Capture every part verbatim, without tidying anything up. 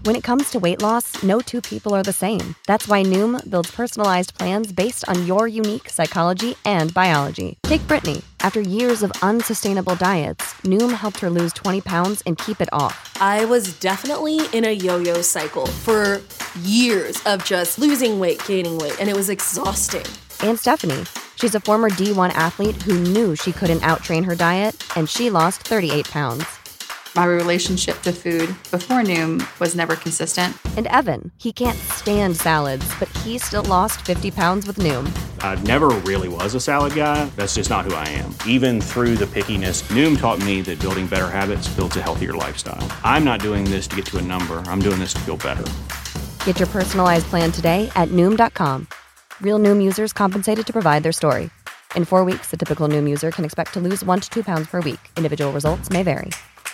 When it comes to weight loss, no two people are the same. That's why Noom builds personalized plans based on your unique psychology and biology. Take Brittany. After years of unsustainable diets, Noom helped her lose twenty pounds and keep it off. I was definitely in a yo-yo cycle for years of just losing weight, gaining weight, and it was exhausting. And Stephanie. She's a former D one athlete who knew she couldn't outtrain her diet, and she lost thirty-eight pounds. My relationship to food before Noom was never consistent. And Evan, he can't stand salads, but he still lost fifty pounds with Noom. I never really was a salad guy. That's just not who I am. Even through the pickiness, Noom taught me that building better habits builds a healthier lifestyle. I'm not doing this to get to a number. I'm doing this to feel better. Get your personalized plan today at Noom dot com. Real Noom users compensated to provide their story. In four weeks, the typical Noom user can expect to lose one to two pounds per week. Individual results may vary.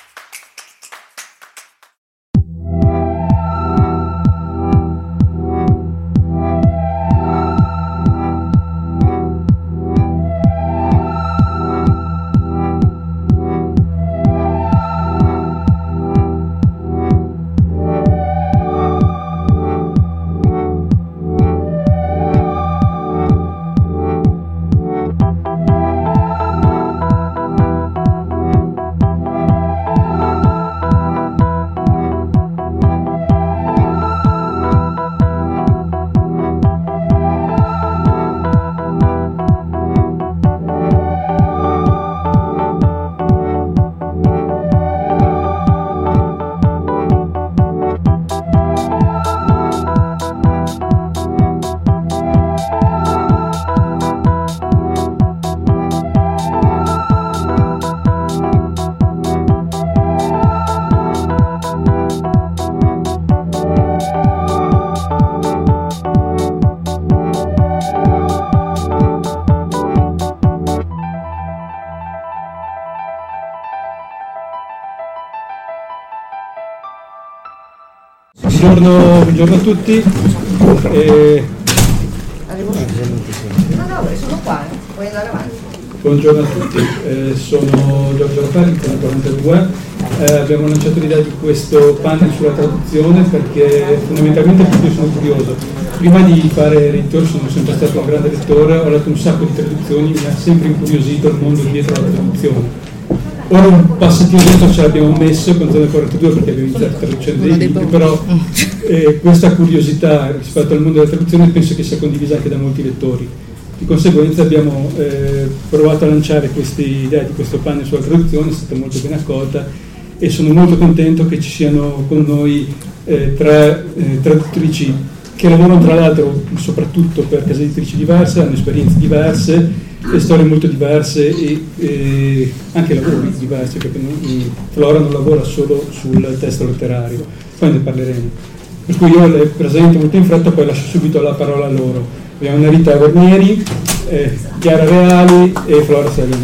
Buongiorno, buongiorno a tutti. Eh, no, no, sono qua, puoi andare avanti. Buongiorno a tutti, eh, sono Giorgio Raffaelli, sono quarantadue. Eh, abbiamo lanciato l'idea di questo panel sulla traduzione perché fondamentalmente io sono curioso. Prima di fare l'editore sono sempre stato un grande lettore, ho letto un sacco di traduzioni, mi ha sempre incuriosito il mondo dietro la traduzione. Ora un passettino dentro ce l'abbiamo messo con Zona quarantadue perché abbiamo iniziato traducendo dei libri, però eh, questa curiosità rispetto al mondo della traduzione penso che sia condivisa anche da molti lettori. Di conseguenza abbiamo eh, provato a lanciare questa idea di questo panel sulla traduzione, è stata molto ben accolta e sono molto contento che ci siano con noi eh, tre eh, traduttrici che lavorano tra l'altro soprattutto per case editrici diverse, hanno esperienze diverse e storie molto diverse e, e anche lavori diversi, perché non, Flora non lavora solo sul testo letterario, poi ne parleremo. Per cui io le presento molto in fretta, poi lascio subito la parola a loro. Abbiamo Narita Guarnieri, eh, Chiara Reali e Flora Salino.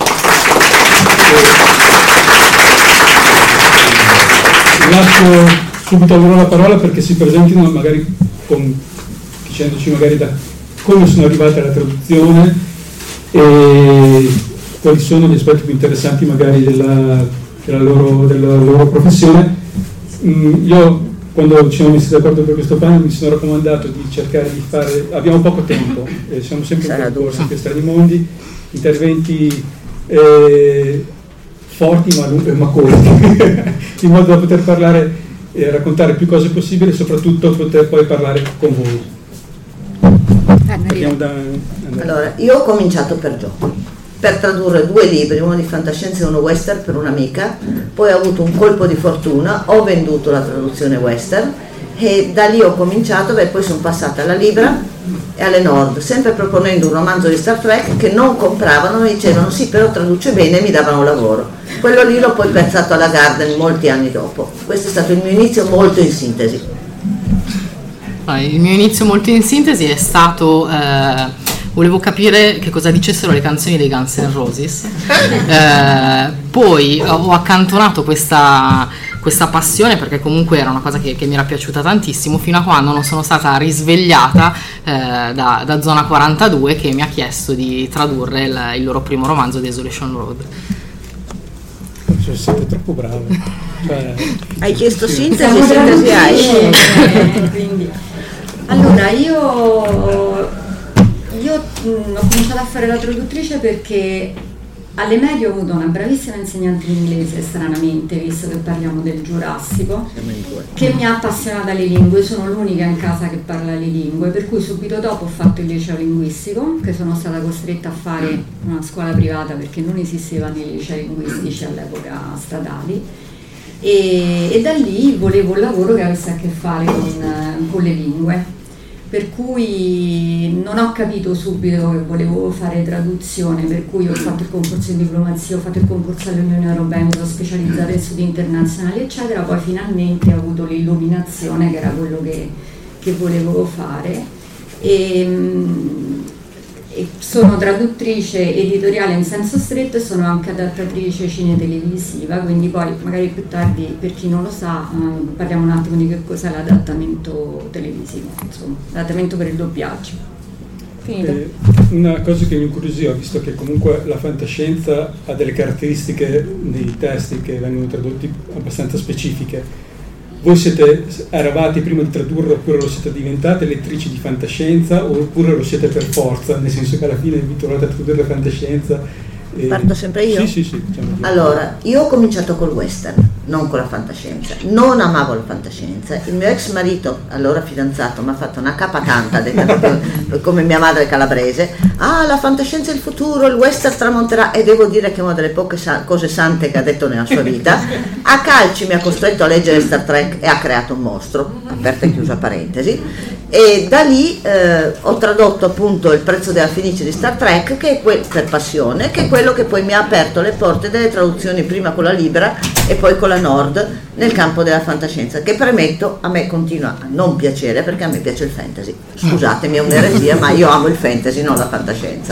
Eh, lascio subito a loro la parola perché si presentino magari con, dicendoci magari da come sono arrivate alla traduzione e quali sono gli aspetti più interessanti magari della, della, loro, della loro professione. Mm, io quando ci siamo messi d'accordo per questo panel mi sono raccomandato di cercare di fare, abbiamo poco tempo, eh, siamo sempre in percorso in questi mondi, interventi eh, forti ma, ma corti, in modo da poter parlare e raccontare più cose possibili e soprattutto poter poi parlare con voi. Da, allora, io ho cominciato per gioco, per tradurre due libri, uno di fantascienza e uno western per un'amica, poi ho avuto un colpo di fortuna, ho venduto la traduzione western e da lì ho cominciato, beh, poi sono passata alla Libra e alle Nord, sempre proponendo un romanzo di Star Trek che non compravano, mi dicevano sì però traduce bene e mi davano lavoro. Quello lì l'ho poi pensato alla Garden molti anni dopo. Questo è stato il mio inizio molto in sintesi. Il mio inizio molto in sintesi è stato, eh, volevo capire che cosa dicessero le canzoni dei Guns N' Roses, eh, poi ho accantonato questa, questa passione perché comunque era una cosa che, che mi era piaciuta tantissimo fino a quando non sono stata risvegliata eh, da, da Zona quarantadue che mi ha chiesto di tradurre il, il loro primo romanzo Desolation Road. Siete troppo bravi. Beh. Hai chiesto Sì. sintesi, Siamo sintesi hai. eh, quindi. Allora, io, io mh, ho cominciato a fare la traduttrice perché alle medie ho avuto una bravissima insegnante in inglese, stranamente, visto che parliamo del Giurassico, che mi ha appassionata alle lingue. Sono l'unica in casa che parla le lingue, per cui subito dopo ho fatto il liceo linguistico, che sono stata costretta a fare una scuola privata perché non esistevano i licei linguistici all'epoca statali, e, e da lì volevo un lavoro che avesse a che fare con, con le lingue. Per cui non ho capito subito che volevo fare traduzione, per cui ho fatto il concorso di diplomazia, ho fatto il concorso all'Unione Europea, mi sono specializzata in studi internazionali eccetera, poi finalmente ho avuto l'illuminazione che era quello che, che volevo fare, e, e sono traduttrice editoriale in senso stretto e sono anche adattatrice cine-televisiva, quindi poi magari più tardi, per chi non lo sa, eh, parliamo un attimo di che cos'è l'adattamento televisivo, insomma, l'adattamento per il doppiaggio. Finito. Eh, una cosa che mi incuriosiva, visto che comunque la fantascienza ha delle caratteristiche nei testi che vengono tradotti abbastanza specifiche. Voi siete, eravate prima di tradurre, oppure lo siete diventate lettrici di fantascienza, oppure lo siete per forza, nel senso che alla fine vi trovate a tradurre la fantascienza? E... Parto sempre io? Sì, sì, sì. Diciamo. Allora, io ho cominciato col western, non con la fantascienza. Non amavo la fantascienza. Il mio ex marito, allora fidanzato, mi ha fatto una capa tanta, detta proprio come mia madre calabrese. Ah, la fantascienza è il futuro, il western tramonterà. E devo dire che è una delle poche sa- cose sante che ha detto nella sua vita. A calci mi ha costretto a leggere Star Trek e ha creato un mostro, aperta e chiusa parentesi. E da lì eh, ho tradotto appunto Il prezzo della Fenice di Star Trek, che è que- per passione, che è quello che poi mi ha aperto le porte delle traduzioni, prima con la Libra e poi con la Nord, nel campo della fantascienza, che premetto a me continua a non piacere perché a me piace il fantasy. Scusatemi, è un'eresia, ma io amo il fantasy, non la fantascienza.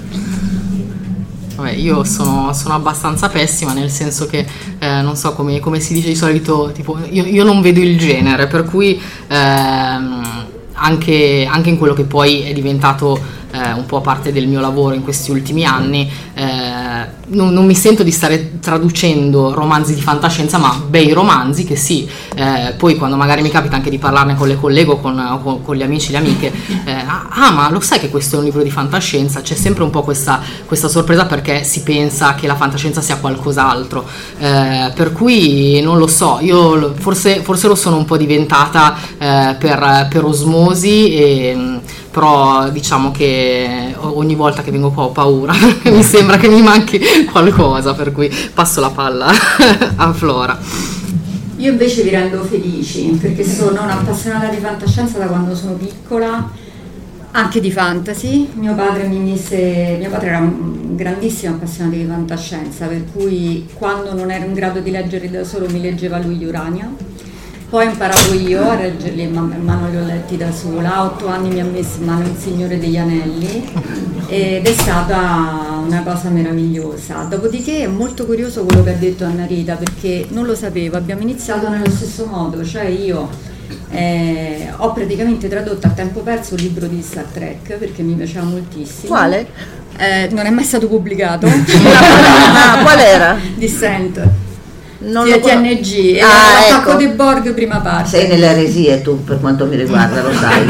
Vabbè, io sono, sono abbastanza pessima, nel senso che eh, non so come, come si dice di solito, tipo io, io non vedo il genere, per cui ehm, anche, anche in quello che poi è diventato eh, un po' parte del mio lavoro in questi ultimi anni, eh, non, non mi sento di stare traducendo romanzi di fantascienza, ma bei romanzi che sì, eh, poi quando magari mi capita anche di parlarne con le colleghe o con, con, con gli amici e le amiche, eh, ah ma lo sai che questo è un libro di fantascienza, c'è sempre un po' questa, questa sorpresa perché si pensa che la fantascienza sia qualcos'altro, eh, per cui non lo so, io forse, forse lo sono un po' diventata eh, per, per osmosi, e, però diciamo che ogni volta che vengo qua ho paura mi sembra che mi manchi qualcosa, per cui passo la palla a Flora. Io invece vi rendo felici perché sono un'appassionata di fantascienza da quando sono piccola, anche di fantasy. Mio padre mi mise, mio padre era un grandissimo appassionato di fantascienza, per cui quando non ero in grado di leggere da solo mi leggeva lui gli Urania. Poi ho imparato io a leggerli, man mano li ho letti da sola. A otto anni mi ha messo in mano Il Signore degli Anelli ed è stata una cosa meravigliosa. Dopodiché è molto curioso quello che ha detto Anna Rita, perché non lo sapevo, abbiamo iniziato nello stesso modo, cioè io eh, ho praticamente tradotto a tempo perso un libro di Star Trek perché mi piaceva moltissimo. Quale? Eh, non è mai stato pubblicato. Ah, qual era? Descent. Non T N G, ah, l'attacco ecco. dei Borg prima parte. Sei nelle eresie tu, per quanto mi riguarda, lo sai.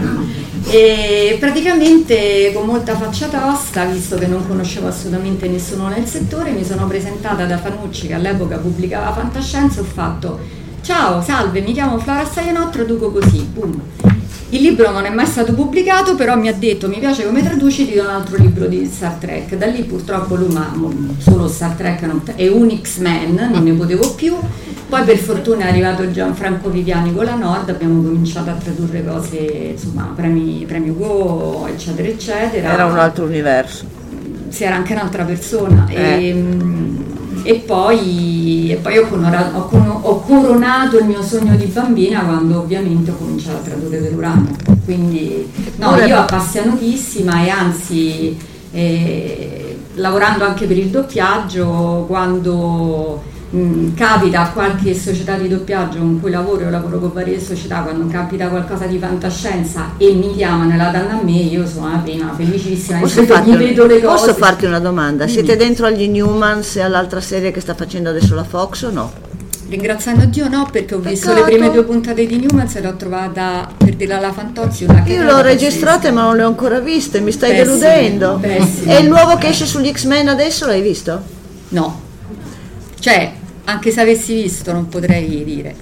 E praticamente con molta faccia tosta, visto che non conoscevo assolutamente nessuno nel settore, mi sono presentata da Fanucci, che all'epoca pubblicava fantascienza, e ho fatto: ciao, salve, mi chiamo Flora Saianò, traduco così, boom. Il libro non è mai stato pubblicato, però mi ha detto: mi piace come traduci, ti do un altro libro di Star Trek. Da lì purtroppo lui, ma solo Star Trek non, è un X-Men, non ne potevo più. Poi per fortuna è arrivato Gianfranco Viviani con la Nord, abbiamo cominciato a tradurre cose, insomma, premi, premi Hugo, eccetera, eccetera. Era un altro universo. Sì, era anche un'altra persona. Eh. E, e poi, e poi ho, coronato, ho, ho coronato il mio sogno di bambina quando ovviamente ho cominciato a tradurre per Urania. Quindi no, io appassionatissima, e anzi eh, lavorando anche per il doppiaggio, quando mh, capita a qualche società di doppiaggio con cui lavoro, io lavoro con varie società, quando capita qualcosa di fantascienza e mi chiamano e la danno a me, io sono la prima felicissima. Posso farti, mi vedo le cose. Posso farti una domanda? Dimmi. Siete dentro agli Newmans e all'altra serie che sta facendo adesso la Fox o no? ringraziando Dio no, perché ho visto Peccato. le prime due puntate di Newmans e l'ho trovata, per dirla alla Fantozzi, una Io l'ho registrate ma non le ho ancora viste, mi stai Pessime, deludendo. pessime. E il nuovo che esce sugli X-Men adesso l'hai visto? No, cioè anche se avessi visto non potrei dire.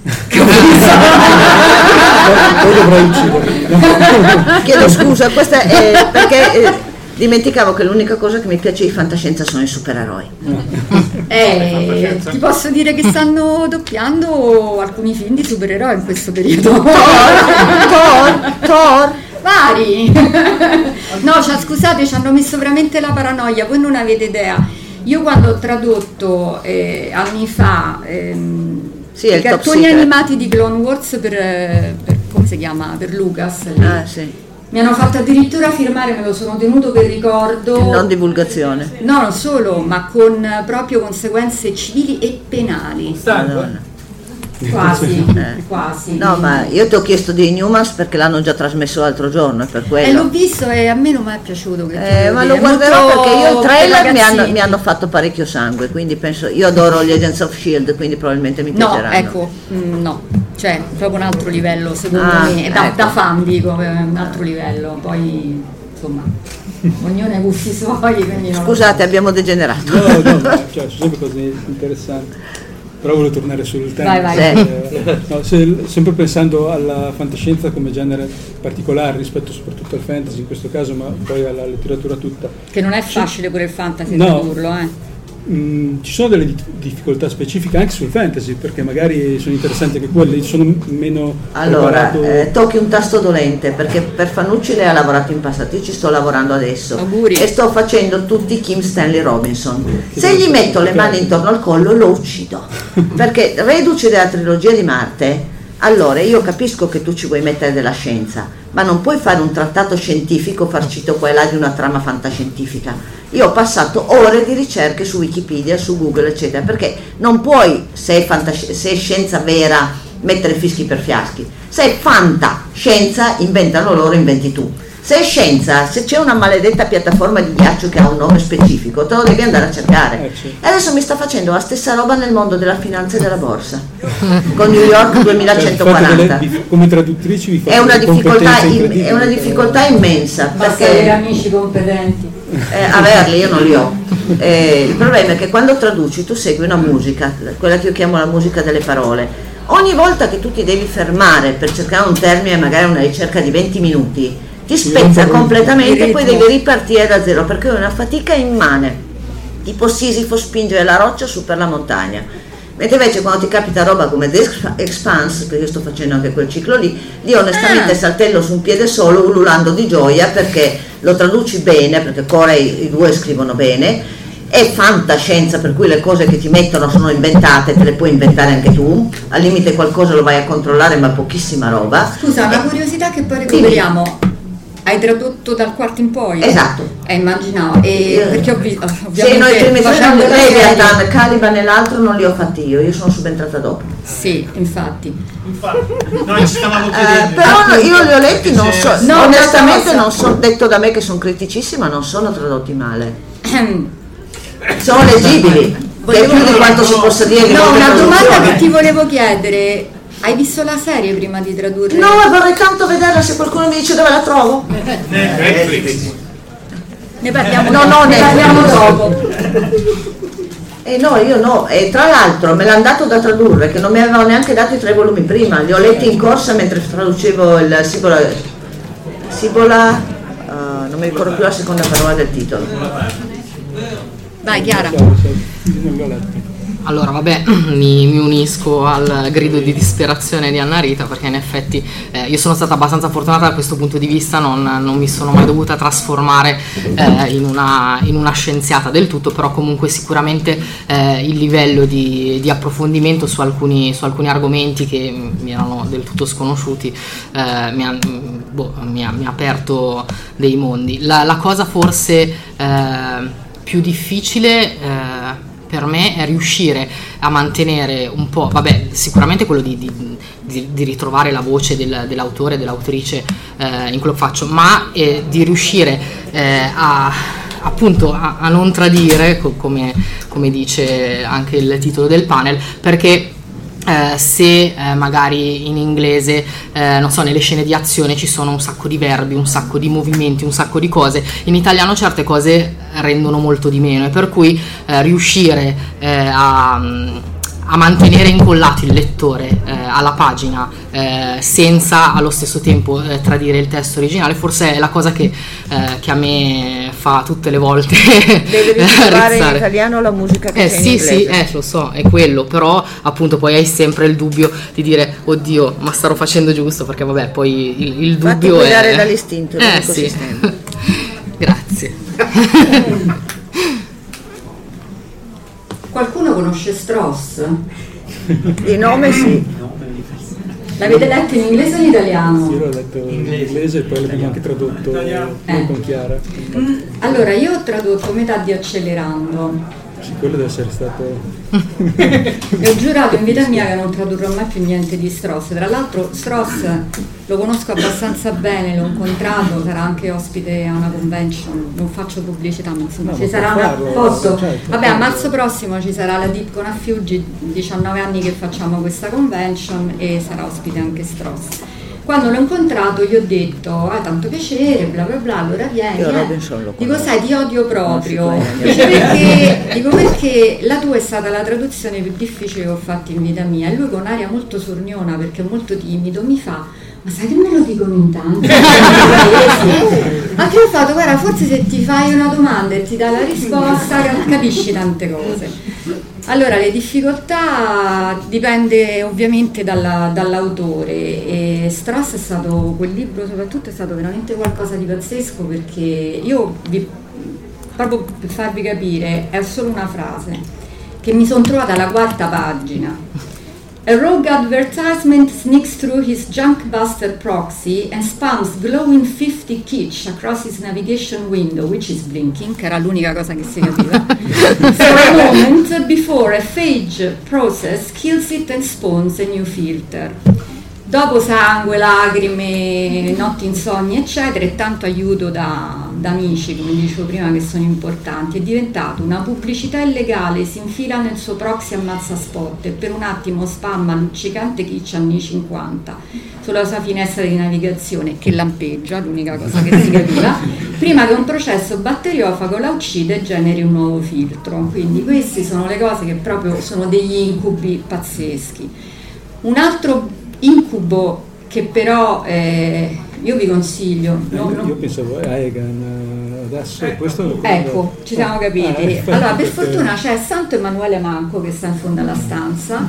Poi dovrai uccidere. Chiedo scusa, questa è perché eh, dimenticavo che l'unica cosa che mi piace di fantascienza sono i supereroi. Eh, ti posso dire che stanno doppiando alcuni film di supereroi in questo periodo. Thor, Thor. Vari. No, cioè, scusate, ci hanno messo veramente la paranoia, voi non avete idea. Io quando ho tradotto eh, anni fa ehm, Sì, è i il Top cartoni Secret. animati di Clone Wars per, eh, per come si chiama? Per Lucas. lì. Ah, sì. Mi hanno fatto addirittura firmare, me lo sono tenuto per ricordo. Non divulgazione. No, non solo, ma con eh, proprio conseguenze civili e penali. Madonna. Quasi, Eh. quasi. No, ma io ti ho chiesto di Newmans perché l'hanno già trasmesso l'altro giorno, è per E quello. l'ho visto e a me non mi è piaciuto. che ti Eh, devo ma dire, lo guarderò molto perché io i per trailer mi hanno, ragazzini. mi hanno fatto parecchio sangue, quindi penso, io adoro gli Agents of Shield, quindi probabilmente mi No, piaceranno. ecco, mm, no, cioè proprio un altro livello secondo Ah, me, da, ecco. da fan dico, eh, un altro livello, poi insomma, ognuno ha i gusti suoi, quindi non lo Scusate, abbiamo degenerato. No, no, ma, cioè, ci sono sempre cose interessanti. Però volevo tornare sul tema. Vai, vai. Eh, no, se- sempre pensando alla fantascienza come genere particolare rispetto soprattutto al fantasy in questo caso, ma poi alla letteratura tutta. so. Che non è facile pure il fantasy No. tradurlo, eh. Mm, ci sono delle di- difficoltà specifiche anche sul fantasy, perché magari sono interessanti anche quelli, sono meno Allora, preparato- eh, tocchi un tasto dolente perché per Fanucci lei ha lavorato in passato, io ci sto lavorando adesso Auguri. e sto facendo tutti Kim Stanley Robinson. Che Se bello. gli metto le mani intorno al collo lo uccido, perché reduce della trilogia di Marte, allora io capisco che tu ci vuoi mettere della scienza, ma non puoi fare un trattato scientifico farcito qua e là di una trama fantascientifica. Io ho passato ore di ricerche su Wikipedia, su Google, eccetera, perché non puoi, se è, fantasci- se è scienza vera, mettere fischi per fiaschi. Se è fantascienza, inventano loro, inventi tu. Se è scienza, se c'è una maledetta piattaforma di ghiaccio che ha un nome specifico, te lo devi andare a cercare. Eh, sì. E adesso mi sta facendo la stessa roba nel mondo della finanza e della borsa, con New York Cioè, duemilacentoquaranta. fate delle- vi- come traduttrici vi fate È una delle difficoltà, competenze im- incredibili, è una però- difficoltà immensa, Basta avere perché amici competenti. eh, averli io non li ho. Eh, il problema è che quando traduci tu segui una musica, quella che io chiamo la musica delle parole. Ogni volta che tu ti devi fermare per cercare un termine, magari una ricerca di venti minuti, ti spezza completamente e poi devi ripartire da zero, perché è una fatica immane, tipo Sisifo spingere la roccia su per la montagna. Mentre invece quando ti capita roba come The Expanse, perché io sto facendo anche quel ciclo lì, lì onestamente Ah. saltello su un piede solo ululando di gioia perché lo traduci bene, perché Corey i due scrivono bene, è fantascienza, per cui le cose che ti mettono sono inventate, te le puoi inventare anche tu, al limite qualcosa lo vai a controllare ma pochissima roba. Scusa, una curiosità che poi recuperiamo. Hai tradotto dal quarto in poi? Esatto. Eh, immaginavo, e Eh, perché ho visto, Sì, ovviamente noi i primi tre, facendo la serie- Leviathan, Caliban e l'altro non li ho fatti io, io sono subentrata dopo. Sì, infatti. Infatti, noi ci stavamo Eh, chiedendo. però io li ho letti, non so, No, onestamente una cosa. non so, detto da me che sono criticissima, non sono tradotti male, Ehm, sono leggibili, che è più di quanto si possa dire di No, molte una domanda traduzioni. che ti volevo chiedere. Hai visto la serie prima di tradurre? No, vorrei tanto vederla, se qualcuno mi dice dove la trovo. Netflix. Ne parliamo, No, no, ne ne- parliamo dopo. Eh no, io no, e tra l'altro me l'hanno dato da tradurre, che non mi avevano neanche dato i tre volumi prima, li ho letti in corsa mentre traducevo il Sibola, Sibola, eh, non mi ricordo più la seconda parola del titolo. Vai, Chiara. Chiaro, sì, non l'ho letto. Allora, vabbè, mi, mi unisco al grido di disperazione di Anna Rita, perché in effetti eh, io sono stata abbastanza fortunata da questo punto di vista, non, non mi sono mai dovuta trasformare eh, in, una, in una scienziata del tutto, però comunque sicuramente eh, il livello di, di approfondimento su alcuni, su alcuni argomenti che mi erano del tutto sconosciuti eh, mi, ha, boh, mi, ha, mi ha aperto dei mondi. La, la cosa forse eh, più difficile eh, per me è riuscire a mantenere un po', vabbè, sicuramente quello di, di, di, di ritrovare la voce del, dell'autore e dell'autrice eh, in quello che faccio, ma eh, di riuscire eh, a appunto a, a non tradire, co- come, come dice anche il titolo del panel, perché Eh, se eh, magari in inglese, eh, non so, nelle scene di azione ci sono un sacco di verbi, un sacco di movimenti, un sacco di cose, in italiano certe cose rendono molto di meno, e per cui eh, riuscire eh, a... a mantenere incollato il lettore eh, alla pagina eh, senza allo stesso tempo eh, tradire il testo originale, forse è la cosa che, eh, che a me fa tutte le volte deve ritrovare in italiano la musica che eh, c'è sì, in inglese. sì, eh, lo so, è quello, però appunto poi hai sempre il dubbio di dire oddio, ma starò facendo giusto, perché vabbè, poi il, il Fatti dubbio guidare è dall'istinto, eh, sì. Grazie. Qualcuno conosce Strauss? Di nome sì. L'avete letto in inglese o in italiano? Sì, l'ho letto in inglese e poi l'abbiamo anche tradotto eh. con Chiara. Allora, io ho tradotto metà di Accelerando. Sì, quello deve essere stato... E ho giurato in vita mia che non tradurrò mai più niente di Strauss. Tra l'altro Strauss lo conosco abbastanza bene, l'ho incontrato, sarà anche ospite a una convention, non faccio pubblicità, ma insomma No, ci ma sarà può una... farlo, Posso? certo, Vabbè, a certo. marzo prossimo ci sarà la Deep con Affiuggi, diciannove anni che facciamo questa convention, e sarà ospite anche Strauss. Quando l'ho incontrato gli ho detto ah, tanto piacere, bla bla bla, allora vieni. Io eh. Robinson lo Dico, conosco. sai, ti odio proprio. Non si può, Dice, perché, dico perché la tua è stata la traduzione più difficile che ho fatto in vita mia. E lui, con aria molto sorniona, perché è molto timido, mi fa: ma sai che me lo dicono in tanti? Anche ho fatto, guarda, forse se ti fai una domanda e ti dà la risposta capisci tante cose. Allora, le difficoltà dipende ovviamente dalla, dall'autore, e Strauss è stato, quel libro soprattutto è stato veramente qualcosa di pazzesco, perché io vi, proprio per farvi capire, è solo una frase che mi sono trovata alla quarta pagina. A rogue advertisement sneaks through his junkbuster proxy and spams glowing fifty kitsch across his navigation window, which is blinking, che era l'unica cosa che si capiva, for a moment before a phage process kills it and spawns a new filter. Dopo sangue, lacrime, notti insonni, eccetera, e tanto aiuto da, da amici, come dicevo prima, che sono importanti, è diventato una pubblicità illegale, si infila nel suo proxy ammazza spot e per un attimo spamma luccicante kitsch anni cinquanta sulla sua finestra di navigazione, che lampeggia, l'unica cosa che si capiva, prima che un processo batteriofago la uccida e generi un nuovo filtro. Quindi queste sono le cose che proprio sono degli incubi pazzeschi. Un altro incubo che però eh, io vi consiglio, non, non... io pensavo a Egan adesso eh, questo ecco, ci siamo capiti. eh, Allora, per perché... fortuna c'è Santo Emanuele Manco, che sta in fondo alla stanza,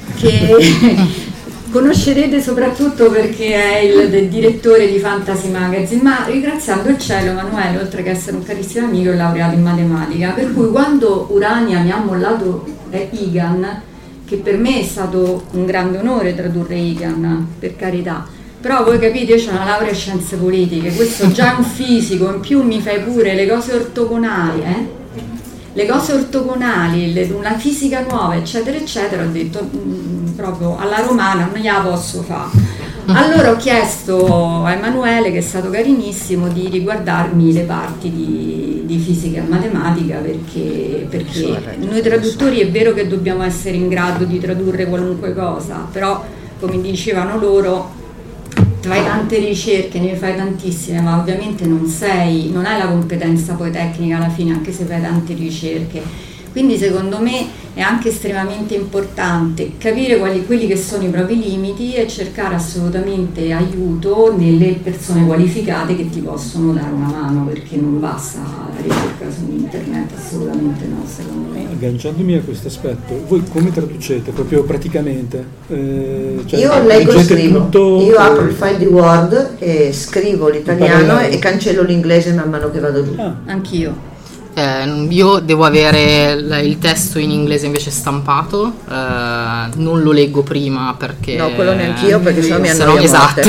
che conoscerete soprattutto perché è il, il direttore di Fantasy Magazine, ma ringraziando il cielo, Emanuele, oltre che essere un carissimo amico, è laureato in matematica, per cui quando Urania mi ha mollato eh, Egan, che per me è stato un grande onore tradurre Egan, per carità, però voi capite, io ho una laurea in scienze politiche, questo già è un fisico, in più mi fai pure le cose ortogonali, eh? le cose ortogonali, le, una fisica nuova, eccetera eccetera, ho detto mh, proprio alla romana non gliela posso fare. Allora ho chiesto a Emanuele, che è stato carinissimo, di riguardarmi le parti di, di fisica e matematica, perché, perché noi traduttori è vero che dobbiamo essere in grado di tradurre qualunque cosa, però come dicevano loro, fai tante ricerche, ne fai tantissime, ma ovviamente non sei, non hai la competenza poi tecnica alla fine, anche se fai tante ricerche. Quindi secondo me è anche estremamente importante capire quali, quelli che sono i propri limiti e cercare assolutamente aiuto nelle persone qualificate che ti possono dare una mano, perché non basta la ricerca su internet, assolutamente no, secondo me. Agganciandomi a questo aspetto, voi come traducete proprio praticamente? Eh, cioè, io leggo e leggete scrivo, tutto, io apro eh, il file di Word e scrivo l'italiano e cancello l'inglese man mano che vado giù. Ah. Anch'io. Eh, io devo avere il, il testo in inglese invece stampato, eh, non lo leggo prima perché... No, quello neanch'io, perché sennò mi se annoio no, a esatto,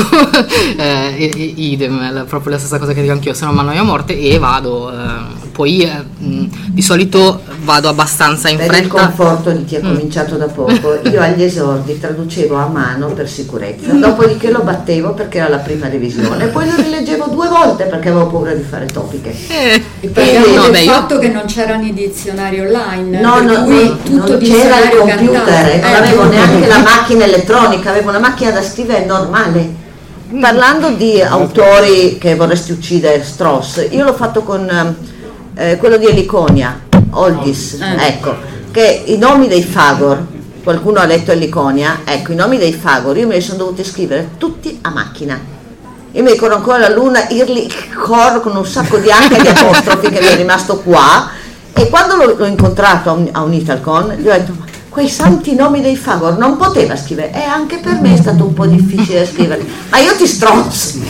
eh, idem, la, proprio la stessa cosa che dico anch'io, se no mi annoio a morte e vado, eh, poi eh, mh, di solito vado abbastanza in per fretta. il conforto di chi ha Mm. cominciato da poco, io agli esordi traducevo a mano per sicurezza, dopodiché lo battevo perché era la prima revisione, poi lo rileggevo due due volte perché avevo paura di fare topiche. Eh, E parliamo no, del beh, io- fatto che non c'erano i dizionari online, No, per no, cui no, tutto non c'era il dizionario computer, cartaceo. e non Eh, avevo no. neanche la macchina elettronica, avevo una macchina da scrivere normale. Parlando di autori che vorresti uccidere, Strauss, io l'ho fatto con eh, quello di Eliconia, Oldys, Eh. ecco, che i nomi dei Fagor, qualcuno ha letto Eliconia, ecco, i nomi dei Fagor, io me li sono dovuti scrivere tutti a macchina. Io mi ricordo ancora la luna Irli Cor con un sacco di H e di apostrofi che mi è rimasto qua, e quando l'ho, l'ho incontrato a un, a un Italcon gli ho detto: ma quei santi nomi dei Fagor non poteva scrivere, e anche per me è stato un po' difficile scrivere, ma io ti strozzo.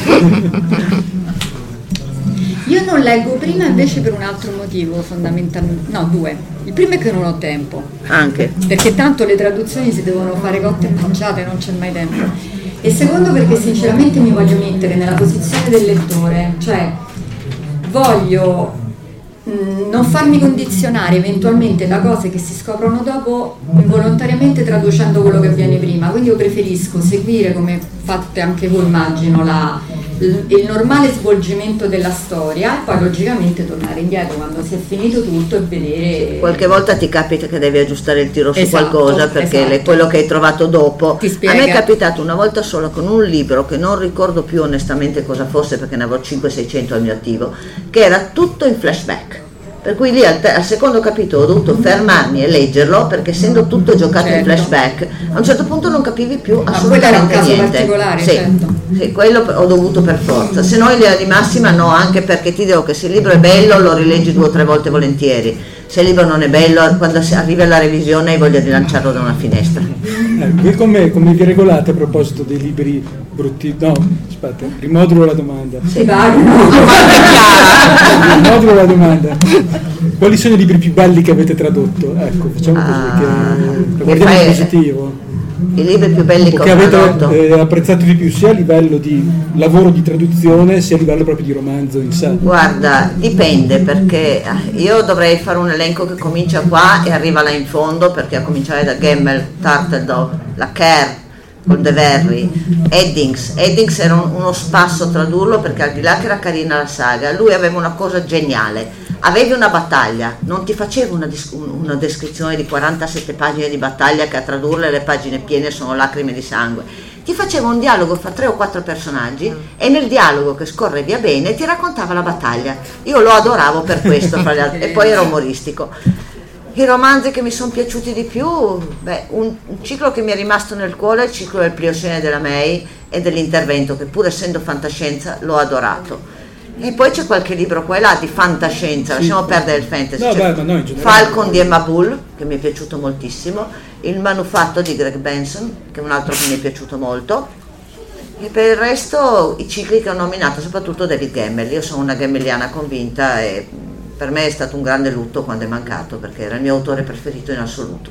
Io non leggo prima invece per un altro motivo fondamentalmente, no, due. Il primo è che non ho tempo, Anche perché tanto le traduzioni si devono fare cotte e mangiate, non c'è mai tempo. E secondo perché sinceramente mi voglio mettere nella posizione del lettore, cioè voglio mh, non farmi condizionare eventualmente da cose che si scoprono dopo involontariamente traducendo quello che avviene prima, quindi io preferisco seguire, come fate anche voi immagino, la, il, il normale svolgimento della storia e poi logicamente tornare indietro quando si è finito tutto e vedere. qualche volta ti capita che devi aggiustare il tiro su Esatto, qualcosa perché esatto. le- quello che hai trovato dopo. Ti A spiega. me è capitato una volta sola con un libro che non ricordo più onestamente cosa fosse perché ne avevo cinquecento seicento al mio attivo, che era tutto in flashback. Per cui lì al, te- al secondo capitolo ho dovuto fermarmi e leggerlo perché essendo tutto giocato in Certo. flashback a un certo punto non capivi più quello assolutamente era un caso niente. particolare, Sì, certo. sì, quello ho dovuto per forza, se no in linea di massima no, anche perché ti dico che se il libro è bello lo rileggi due o tre volte volentieri, se il libro non è bello quando si arriva alla revisione hai voglia di lanciarlo da una finestra. Eh, voi come, come vi regolate a proposito dei libri brutti? No, aspetta, rimodulo la domanda. Si pagano. Rimodulo la domanda. Quali sono i libri più belli che avete tradotto? Ecco, facciamo così, Ah, che che guardiamo fai- in positivo. I libri più belli O che che ho avete tradotto. eh, apprezzato di più sia a livello di lavoro di traduzione sia a livello proprio di romanzo in sé. Guarda, dipende perché io dovrei fare un elenco che comincia qua e arriva là in fondo perché a cominciare da Gemmel, Turtledove, la Kerr, con De Verri, Eddings. Eddings era un- uno spasso tradurlo perché al di là che era carina la saga, lui aveva una cosa geniale. Avevi una battaglia, non ti faceva una, dis- una descrizione di quarantasette pagine di battaglia che a tradurle le pagine piene sono lacrime di sangue. Ti faceva un dialogo fra tre o quattro personaggi e nel dialogo che scorre via bene ti raccontava la battaglia. Io lo adoravo per questo, fra le altre, e poi era umoristico. I romanzi che mi sono piaciuti di più, beh, un, un ciclo che mi è rimasto nel cuore è il ciclo del Pliocene della May e dell'Intervento, che pur essendo fantascienza l'ho adorato. E poi c'è qualche libro qua e là di fantascienza, lasciamo perdere il fantasy. No, C'è beh, ma no, in generale. Falcon di Emma Bull, che mi è piaciuto moltissimo, Il Manufatto di Greg Benson, che è un altro che mi è piaciuto molto, e per il resto i cicli che ho nominato, soprattutto David Gemmell. Io sono una gemmelliana convinta e per me è stato un grande lutto quando è mancato, perché era il mio autore preferito in assoluto.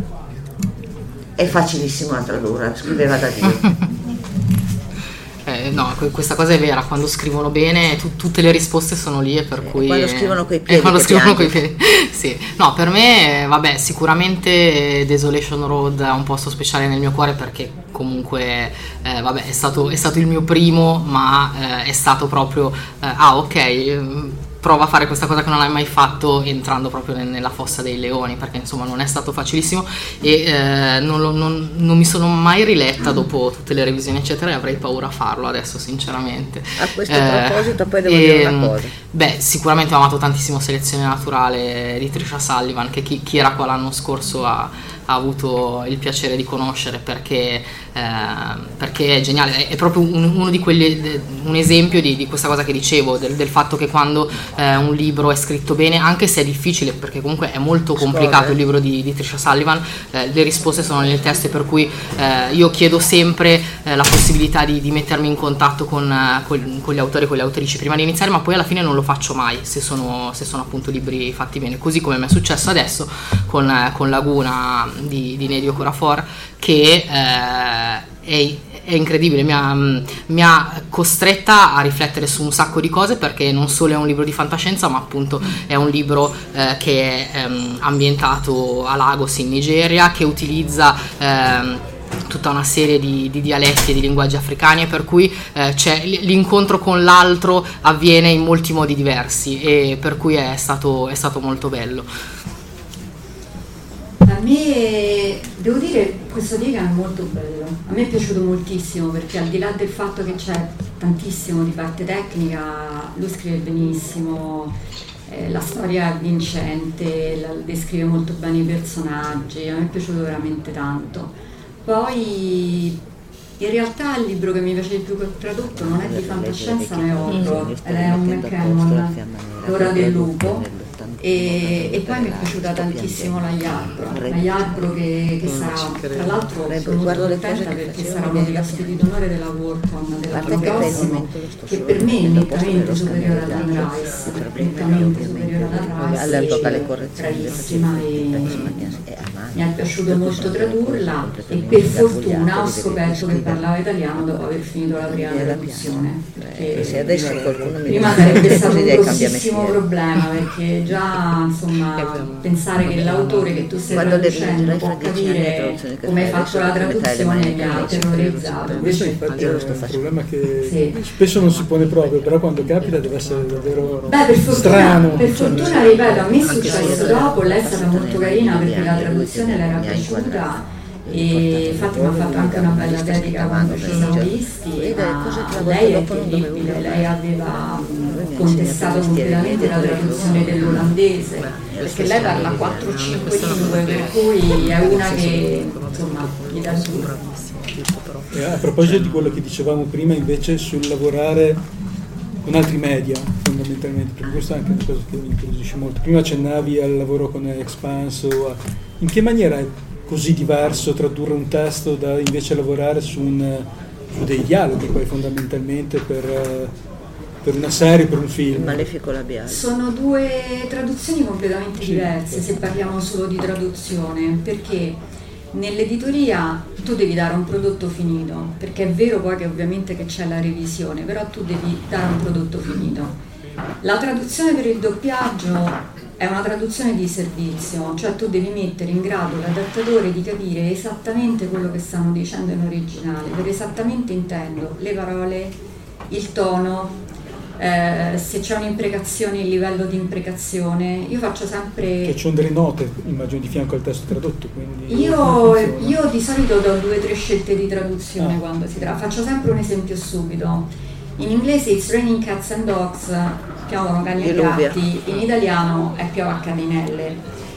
È facilissimo da tradurre, scriveva da Dio. Eh, no, que- questa cosa è vera, quando scrivono bene tu- tutte le risposte sono lì e per Eh, cui... quando eh, scrivono coi eh, piedi quando che scrivono piangi. coi piedi, sì. No, per me, eh, vabbè, sicuramente Desolation Road ha un posto speciale nel mio cuore perché comunque, eh, vabbè, è stato, è stato il mio primo, ma eh, è stato proprio, eh, ah ok, ehm, prova a fare questa cosa che non hai mai fatto entrando proprio nel- nella fossa dei leoni, perché insomma non è stato facilissimo e eh, non, lo- non- non mi sono mai riletta dopo tutte le revisioni eccetera e avrei paura a farlo adesso sinceramente. A questo Eh, proposito poi devo e, dire una cosa. Beh, sicuramente ho amato tantissimo Selezione Naturale di Tricia Sullivan, che chi, chi era qua l'anno scorso ha, ha avuto il piacere di conoscere perché, eh, perché è geniale, è, è proprio un, uno di quelli, de- un esempio di, di questa cosa che dicevo, del, del fatto che quando eh, un libro è scritto bene, anche se è difficile, perché comunque è molto complicato Scorre. il libro di, di Tricia Sullivan, eh, le risposte sono nel testo, per cui eh, io chiedo sempre eh, la possibilità di, di mettermi in contatto con, eh, con, con gli autori e con le autrici prima di iniziare, ma poi alla fine non lo faccio mai se sono, se sono appunto libri fatti bene, così come mi è successo adesso con, eh, con Laguna di, di Nedio Corafor, che eh, è, è incredibile, mi ha, mi ha costretta a riflettere su un sacco di cose, perché non solo è un libro di fantascienza, ma appunto è un libro eh, che è ehm, ambientato a Lagos in Nigeria, che utilizza ehm, tutta una serie di, di dialetti e di linguaggi africani, per cui eh, c'è, l'incontro con l'altro avviene in molti modi diversi, e per cui è stato, è stato molto bello. A me, devo dire, questo Diega è molto bello, a me è piaciuto moltissimo, perché al di là del fatto che c'è tantissimo di parte tecnica, lui scrive benissimo, eh, la storia è vincente, la, descrive molto bene i personaggi, a me è piaciuto veramente tanto. Poi in realtà il libro che mi piace di più che ho tradotto non è di fantascienza ma è horror, ed è un McCammon, L'ora del lupo. E, e poi mi è piaciuta tantissimo la Iarbro, la Iarbro che, che sarà, tra l'altro sono molto contenta perché sarà uno degli ospiti d'onore della Worldcon dell'anno prossimo, che per me è nettamente superiore ad Anne Rice, nettamente superiore ad Anne Rice, bravissima, e mi è piaciuto molto tradurla, e per fortuna ho scoperto che parlava italiano dopo aver finito la prima traduzione, perché prima sarebbe stato un grossissimo problema, perché già insomma pensare che l'autore che tu stai traducendo può capire come hai fatto la traduzione mi ha terrorizzato. Questo infatti è un problema che sì. spesso non si pone proprio, però quando capita deve essere davvero Beh, per fortuna, strano. Per fortuna, ripeto, a me è successo dopo, lei è stata molto carina perché la traduzione le era piaciuta, e infatti mi ha fatto anche una bella dedica quando ci siamo visti, ma lei è terribile, lei aveva contestato completamente la traduzione dell'olandese, perché lei parla quattro o cinque lingue, per cui è una che insomma gli dà su. E a proposito di quello che dicevamo prima invece sul lavorare con altri media fondamentalmente, perché questa è anche una cosa che mi incuriosisce molto. Prima accennavi al lavoro con Expanso, in che maniera è così diverso tradurre un testo da invece lavorare su, un, su dei dialoghi poi fondamentalmente per, per una serie, per un film? Malefico labiale. Sono due traduzioni completamente sì. diverse se parliamo solo di traduzione, perché nell'editoria tu devi dare un prodotto finito, perché è vero poi che ovviamente che c'è la revisione, però tu devi dare un prodotto finito. La traduzione per il doppiaggio è una traduzione di servizio, cioè tu devi mettere in grado l'adattatore di capire esattamente quello che stanno dicendo in originale. Per esattamente intendo le parole, il tono, eh, se c'è un'imprecazione, il livello di imprecazione. Io faccio sempre... Che ci sono delle note, immagino, di fianco al testo tradotto, quindi... Io, io di solito do due o tre scelte di traduzione ah. quando si tratta. Faccio sempre un esempio subito. In inglese It's raining cats and dogs, piovono cani e gatti, in italiano è piove a caninelle,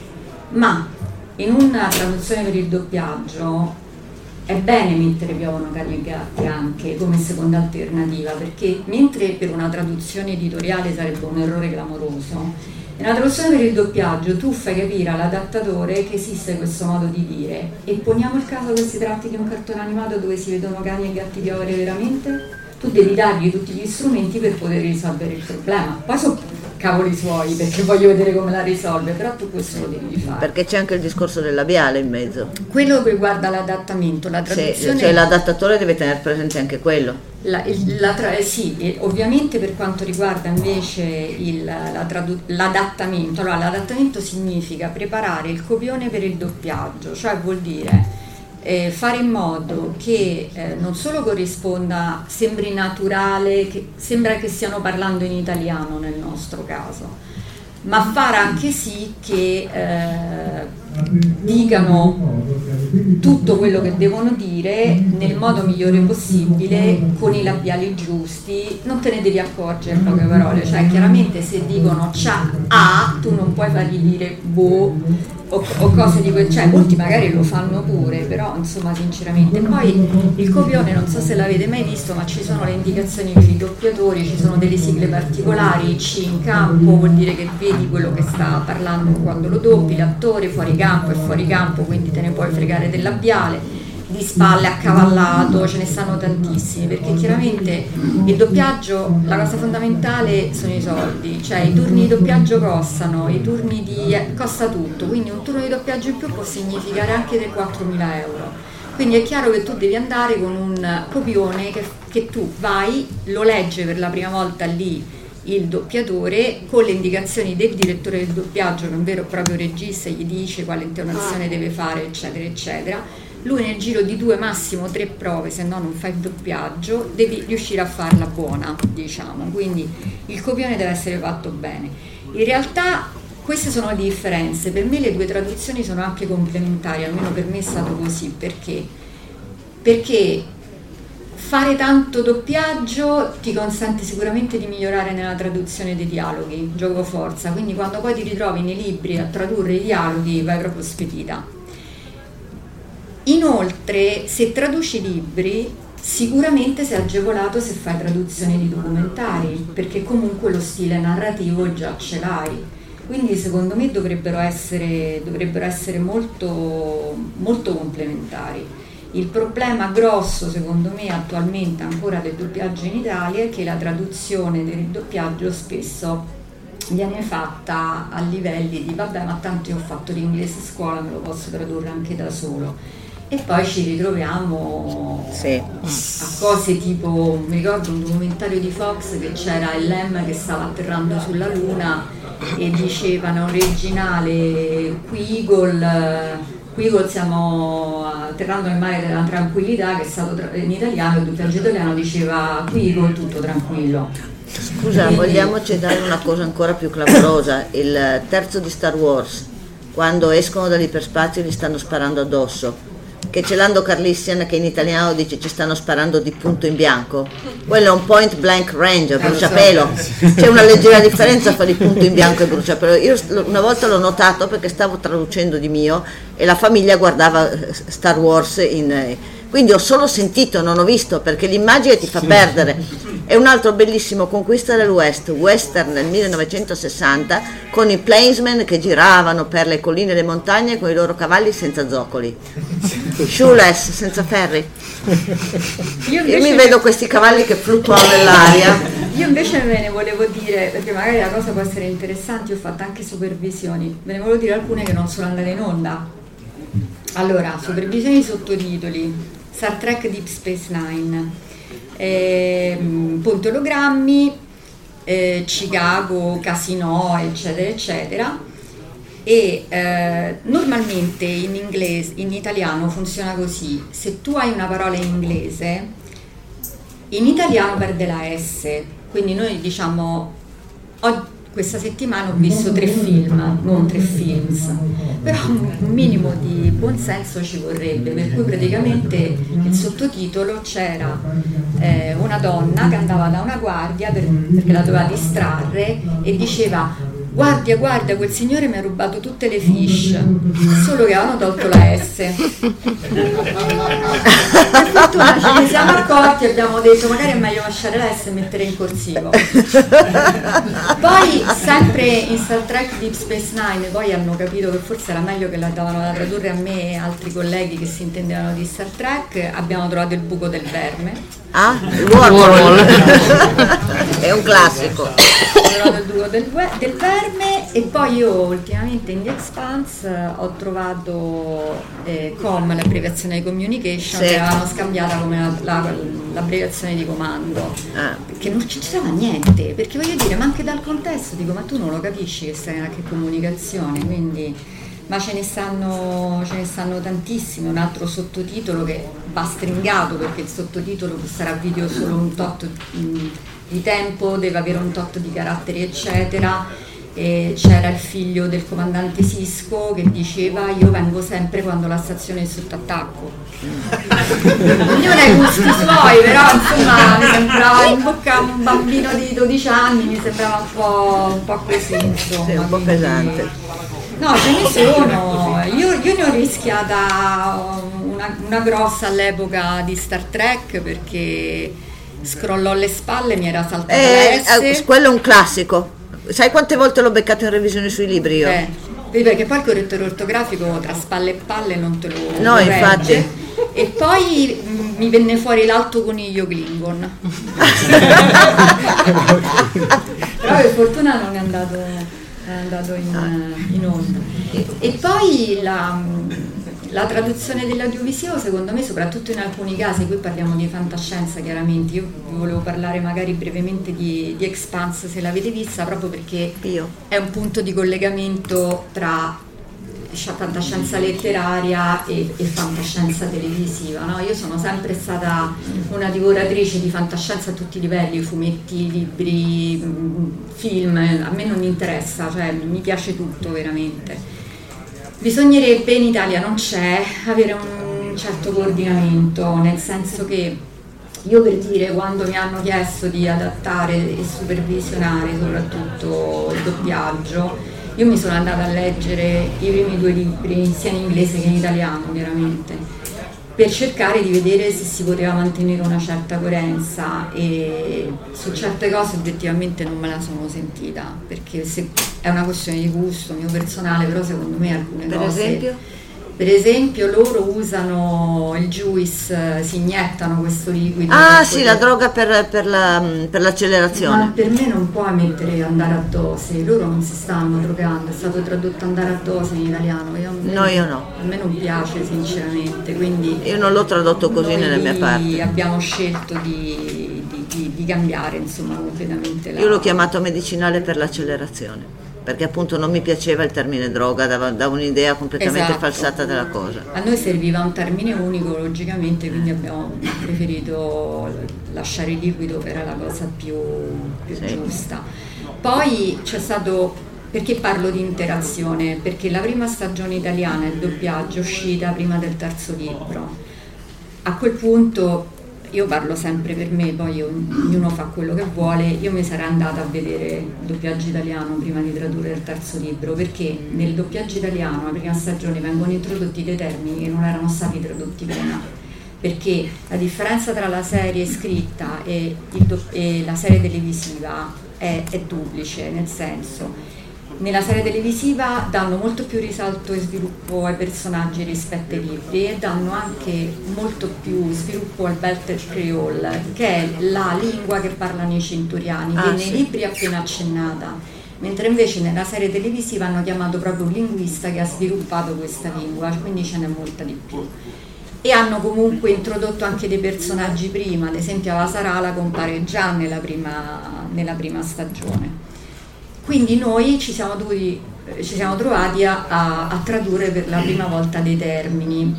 ma in una traduzione per il doppiaggio è bene mettere piovono cani e gatti anche come seconda alternativa, perché mentre per una traduzione editoriale sarebbe un errore clamoroso, nella traduzione per il doppiaggio tu fai capire all'adattatore che esiste questo modo di dire, e poniamo il caso che si tratti di un cartone animato dove si vedono cani e gatti piovere veramente, tu devi dargli tutti gli strumenti per poter risolvere il problema. Poi sono cavoli suoi, perché voglio vedere come la risolve, però tu questo lo devi fare. Perché c'è anche il discorso del labiale in mezzo. Quello che riguarda l'adattamento, la traduzione... Sì, cioè l'adattatore deve tenere presente anche quello. La, il, la tra, eh, sì, e ovviamente per quanto riguarda invece il, la tradu- l'adattamento, allora l'adattamento significa preparare il copione per il doppiaggio, cioè vuol dire... Eh, fare in modo che eh, non solo corrisponda, sembri naturale, che sembra che stiano parlando in italiano nel nostro caso, ma fare anche sì che eh, dicano tutto quello che devono dire nel modo migliore possibile, con i labiali giusti, non te ne devi accorgere in poche parole, cioè chiaramente se dicono c'ha a, tu non puoi fargli dire boh o, o cose di quel, cioè molti magari lo fanno pure, però insomma sinceramente. Poi il copione, non so se l'avete mai visto, ma ci sono le indicazioni per i doppiatori, ci sono delle sigle particolari, C in campo vuol dire che vedi quello che sta parlando quando lo doppi, l'attore fuori campo e fuori campo, quindi te ne puoi fregare del labiale, di spalle, accavallato, ce ne stanno tantissimi, perché chiaramente il doppiaggio, la cosa fondamentale sono i soldi, cioè i turni di doppiaggio costano, i turni di eh, costa tutto, quindi un turno di doppiaggio in più può significare anche tre quattro mila euro, quindi è chiaro che tu devi andare con un copione che, che tu vai, lo legge per la prima volta lì il doppiatore con le indicazioni del direttore del doppiaggio, che è un vero e proprio regista, gli dice quale intonazione deve fare, eccetera eccetera. lui nel giro di due, massimo tre prove, se no non fai il doppiaggio, devi riuscire a farla buona, diciamo, quindi il copione deve essere fatto bene. In realtà queste sono le differenze, per me le due traduzioni sono anche complementari, almeno per me è stato così, perché? Perché fare tanto doppiaggio ti consente sicuramente di migliorare nella traduzione dei dialoghi, gioco forza, quindi quando poi ti ritrovi nei libri a tradurre i dialoghi vai proprio spedita. Inoltre, se traduci libri, sicuramente sei agevolato se fai traduzioni di documentari, perché comunque lo stile narrativo già ce l'hai. Quindi secondo me dovrebbero essere, dovrebbero essere molto, molto complementari. Il problema grosso, secondo me, attualmente ancora del doppiaggio in Italia è che la traduzione del doppiaggio spesso viene fatta a livelli di vabbè, ma tanto io ho fatto l'inglese a scuola, me lo posso tradurre anche da solo. E poi ci ritroviamo sì. a cose tipo, mi ricordo un documentario di Fox che c'era il Lem che stava atterrando sulla Luna e dicevano originale qui Eagle. Qui siamo atterrando nel mare della tranquillità, che è stato tra- in italiano, il doppiaggio italiano diceva qui con tutto tranquillo. Scusa, quindi... vogliamoci dare una cosa ancora più clamorosa, il terzo di Star Wars, quando escono dall'iperspazio gli stanno sparando addosso, che c'è Lando Calrissian che in italiano dice ci stanno sparando di punto in bianco, quello è un point blank range, bruciapelo, c'è una leggera differenza fra il punto in bianco e bruciapelo. Io una volta l'ho notato perché stavo traducendo di mio e la famiglia guardava Star Wars in... quindi ho solo sentito, non ho visto, perché l'immagine ti fa perdere. È un altro bellissimo, Conquista del West, western del millenovecentosessanta, con i plainsmen che giravano per le colline e le montagne con i loro cavalli senza zoccoli, shoeless, senza ferri. Io, Io mi vedo questi cavalli che fluttuano nell'aria. Io invece ve ne volevo dire, perché magari la cosa può essere interessante, ho fatto anche supervisioni, ve ne volevo dire alcune che non sono andate in onda. Allora, supervisioni di sottotitoli, Star Trek Deep Space Nine, eh, ponti ologrammi, eh, Chicago, Casino, eccetera, eccetera. E eh, normalmente in inglese, in italiano funziona così: se tu hai una parola in inglese, in italiano perde la S, quindi noi diciamo oggi questa settimana ho visto tre film, non tre films, però un minimo di buonsenso ci vorrebbe, per cui praticamente il sottotitolo c'era eh, una donna che andava da una guardia per, perché la doveva distrarre e diceva guardia, guardia, quel signore mi ha rubato tutte le fish, solo che avevano tolto la S. Per fortuna ce ne siamo accorti e abbiamo detto magari è meglio lasciare la S e mettere in corsivo. Poi sempre in Star Trek Deep Space Nine poi hanno capito che forse era meglio che la davano da tradurre a me e altri colleghi che si intendevano di Star Trek, abbiamo trovato il buco del verme. Ah, il wormhole. È un classico. Ho trovato il buco del, del verme e poi io ultimamente in The Expanse ho trovato eh, C O M, l'abbreviazione di communication, sì, che avevano scambiata come la, la, l'abbreviazione di comando, ah. perché non ci c'era niente, perché voglio dire, ma anche dal contesto dico, ma tu non lo capisci che stai anche comunicazione, quindi... ma ce ne stanno, ce ne stanno tantissimi. Un altro sottotitolo che va stringato perché il sottotitolo sarà video solo un tot di tempo, deve avere un tot di caratteri eccetera, e c'era il figlio del comandante Sisko che diceva io vengo sempre quando la stazione è sotto attacco. Ognuno ha i gusti suoi, però insomma mi sembrava in bocca a un bambino di dodici anni, mi sembrava un po', un po' così, insomma. Sì, un po' pesante. No, ce ne sono, io, io ne ho rischiata una, una grossa all'epoca di Star Trek perché scrollò le spalle, mi era saltata eh, la S. Eh, quello è un classico, sai quante volte l'ho beccato in revisione sui libri io? Eh, perché poi il correttore ortografico tra spalle e palle non te lo no, regge. Infatti. E poi mh, mi venne fuori l'alto coniglio Klingon. Però per fortuna non è andato... è andato in, in onda. E, e poi la, la traduzione dell'audiovisivo secondo me, soprattutto in alcuni casi, qui parliamo di fantascienza chiaramente, io volevo parlare magari brevemente di, di Expanse se l'avete vista, proprio perché io. È un punto di collegamento tra fantascienza letteraria e, e fantascienza televisiva, no? Io sono sempre stata una divoratrice di fantascienza a tutti i livelli, fumetti, libri, film, a me non interessa, cioè mi piace tutto veramente. Bisognerebbe, in Italia non c'è, avere un certo coordinamento, nel senso che io, per dire, quando mi hanno chiesto di adattare e supervisionare soprattutto il doppiaggio, io mi sono andata a leggere i primi due libri, sia in inglese che in italiano chiaramente, per cercare di vedere se si poteva mantenere una certa coerenza, e su certe cose obiettivamente non me la sono sentita, perché se è una questione di gusto mio personale, però secondo me alcune per cose... esempio? Per esempio loro usano il juice, si iniettano questo liquido. Ah sì, la droga per, per, la, per l'accelerazione. Ma per me non puoi mettere andare a dose, loro non si stanno drogando, è stato tradotto andare a dose in italiano. Io, no, io no. A me non piace sinceramente, quindi... Io non l'ho tradotto così nelle mie parti. Abbiamo scelto di, di, di, di cambiare insomma completamente la... Io l'ho chiamato medicinale per l'accelerazione, perché appunto non mi piaceva il termine droga, dava, dava un'idea completamente esatto. falsata della cosa. A noi serviva un termine unico logicamente, quindi abbiamo preferito lasciare il liquido, che era la cosa più, più sì. giusta. Poi c'è stato, perché parlo di interazione? Perché la prima stagione italiana, il doppiaggio, è uscita prima del terzo libro. A quel punto, io parlo sempre per me, poi ognuno fa quello che vuole, io mi sarei andata a vedere il doppiaggio italiano prima di tradurre il terzo libro, perché nel doppiaggio italiano, la prima stagione, vengono introdotti dei termini che non erano stati tradotti prima, perché la differenza tra la serie scritta e, il do- e la serie televisiva è, è duplice, nel senso, nella serie televisiva danno molto più risalto e sviluppo ai personaggi rispetto ai libri, e danno anche molto più sviluppo al Belter Creole, che è la lingua che parlano i centuriani, ah, che sì. nei libri è appena accennata, mentre invece nella serie televisiva hanno chiamato proprio un linguista che ha sviluppato questa lingua, quindi ce n'è molta di più. E hanno comunque introdotto anche dei personaggi prima, ad esempio la Sarala compare già nella prima, nella prima stagione. Quindi noi ci siamo, dovuti, ci siamo trovati a, a, a tradurre per la prima volta dei termini.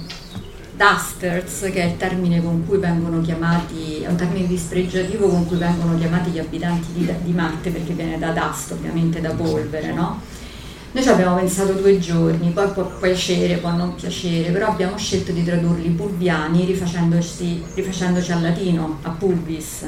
Dusters, che è il termine con cui vengono chiamati, è un termine dispregiativo con cui vengono chiamati gli abitanti di, di Marte, perché viene da dust, ovviamente da polvere, no? Noi ci abbiamo pensato due giorni, poi può piacere, può non piacere, però abbiamo scelto di tradurli pulviani rifacendoci, rifacendoci al latino, a pulvis.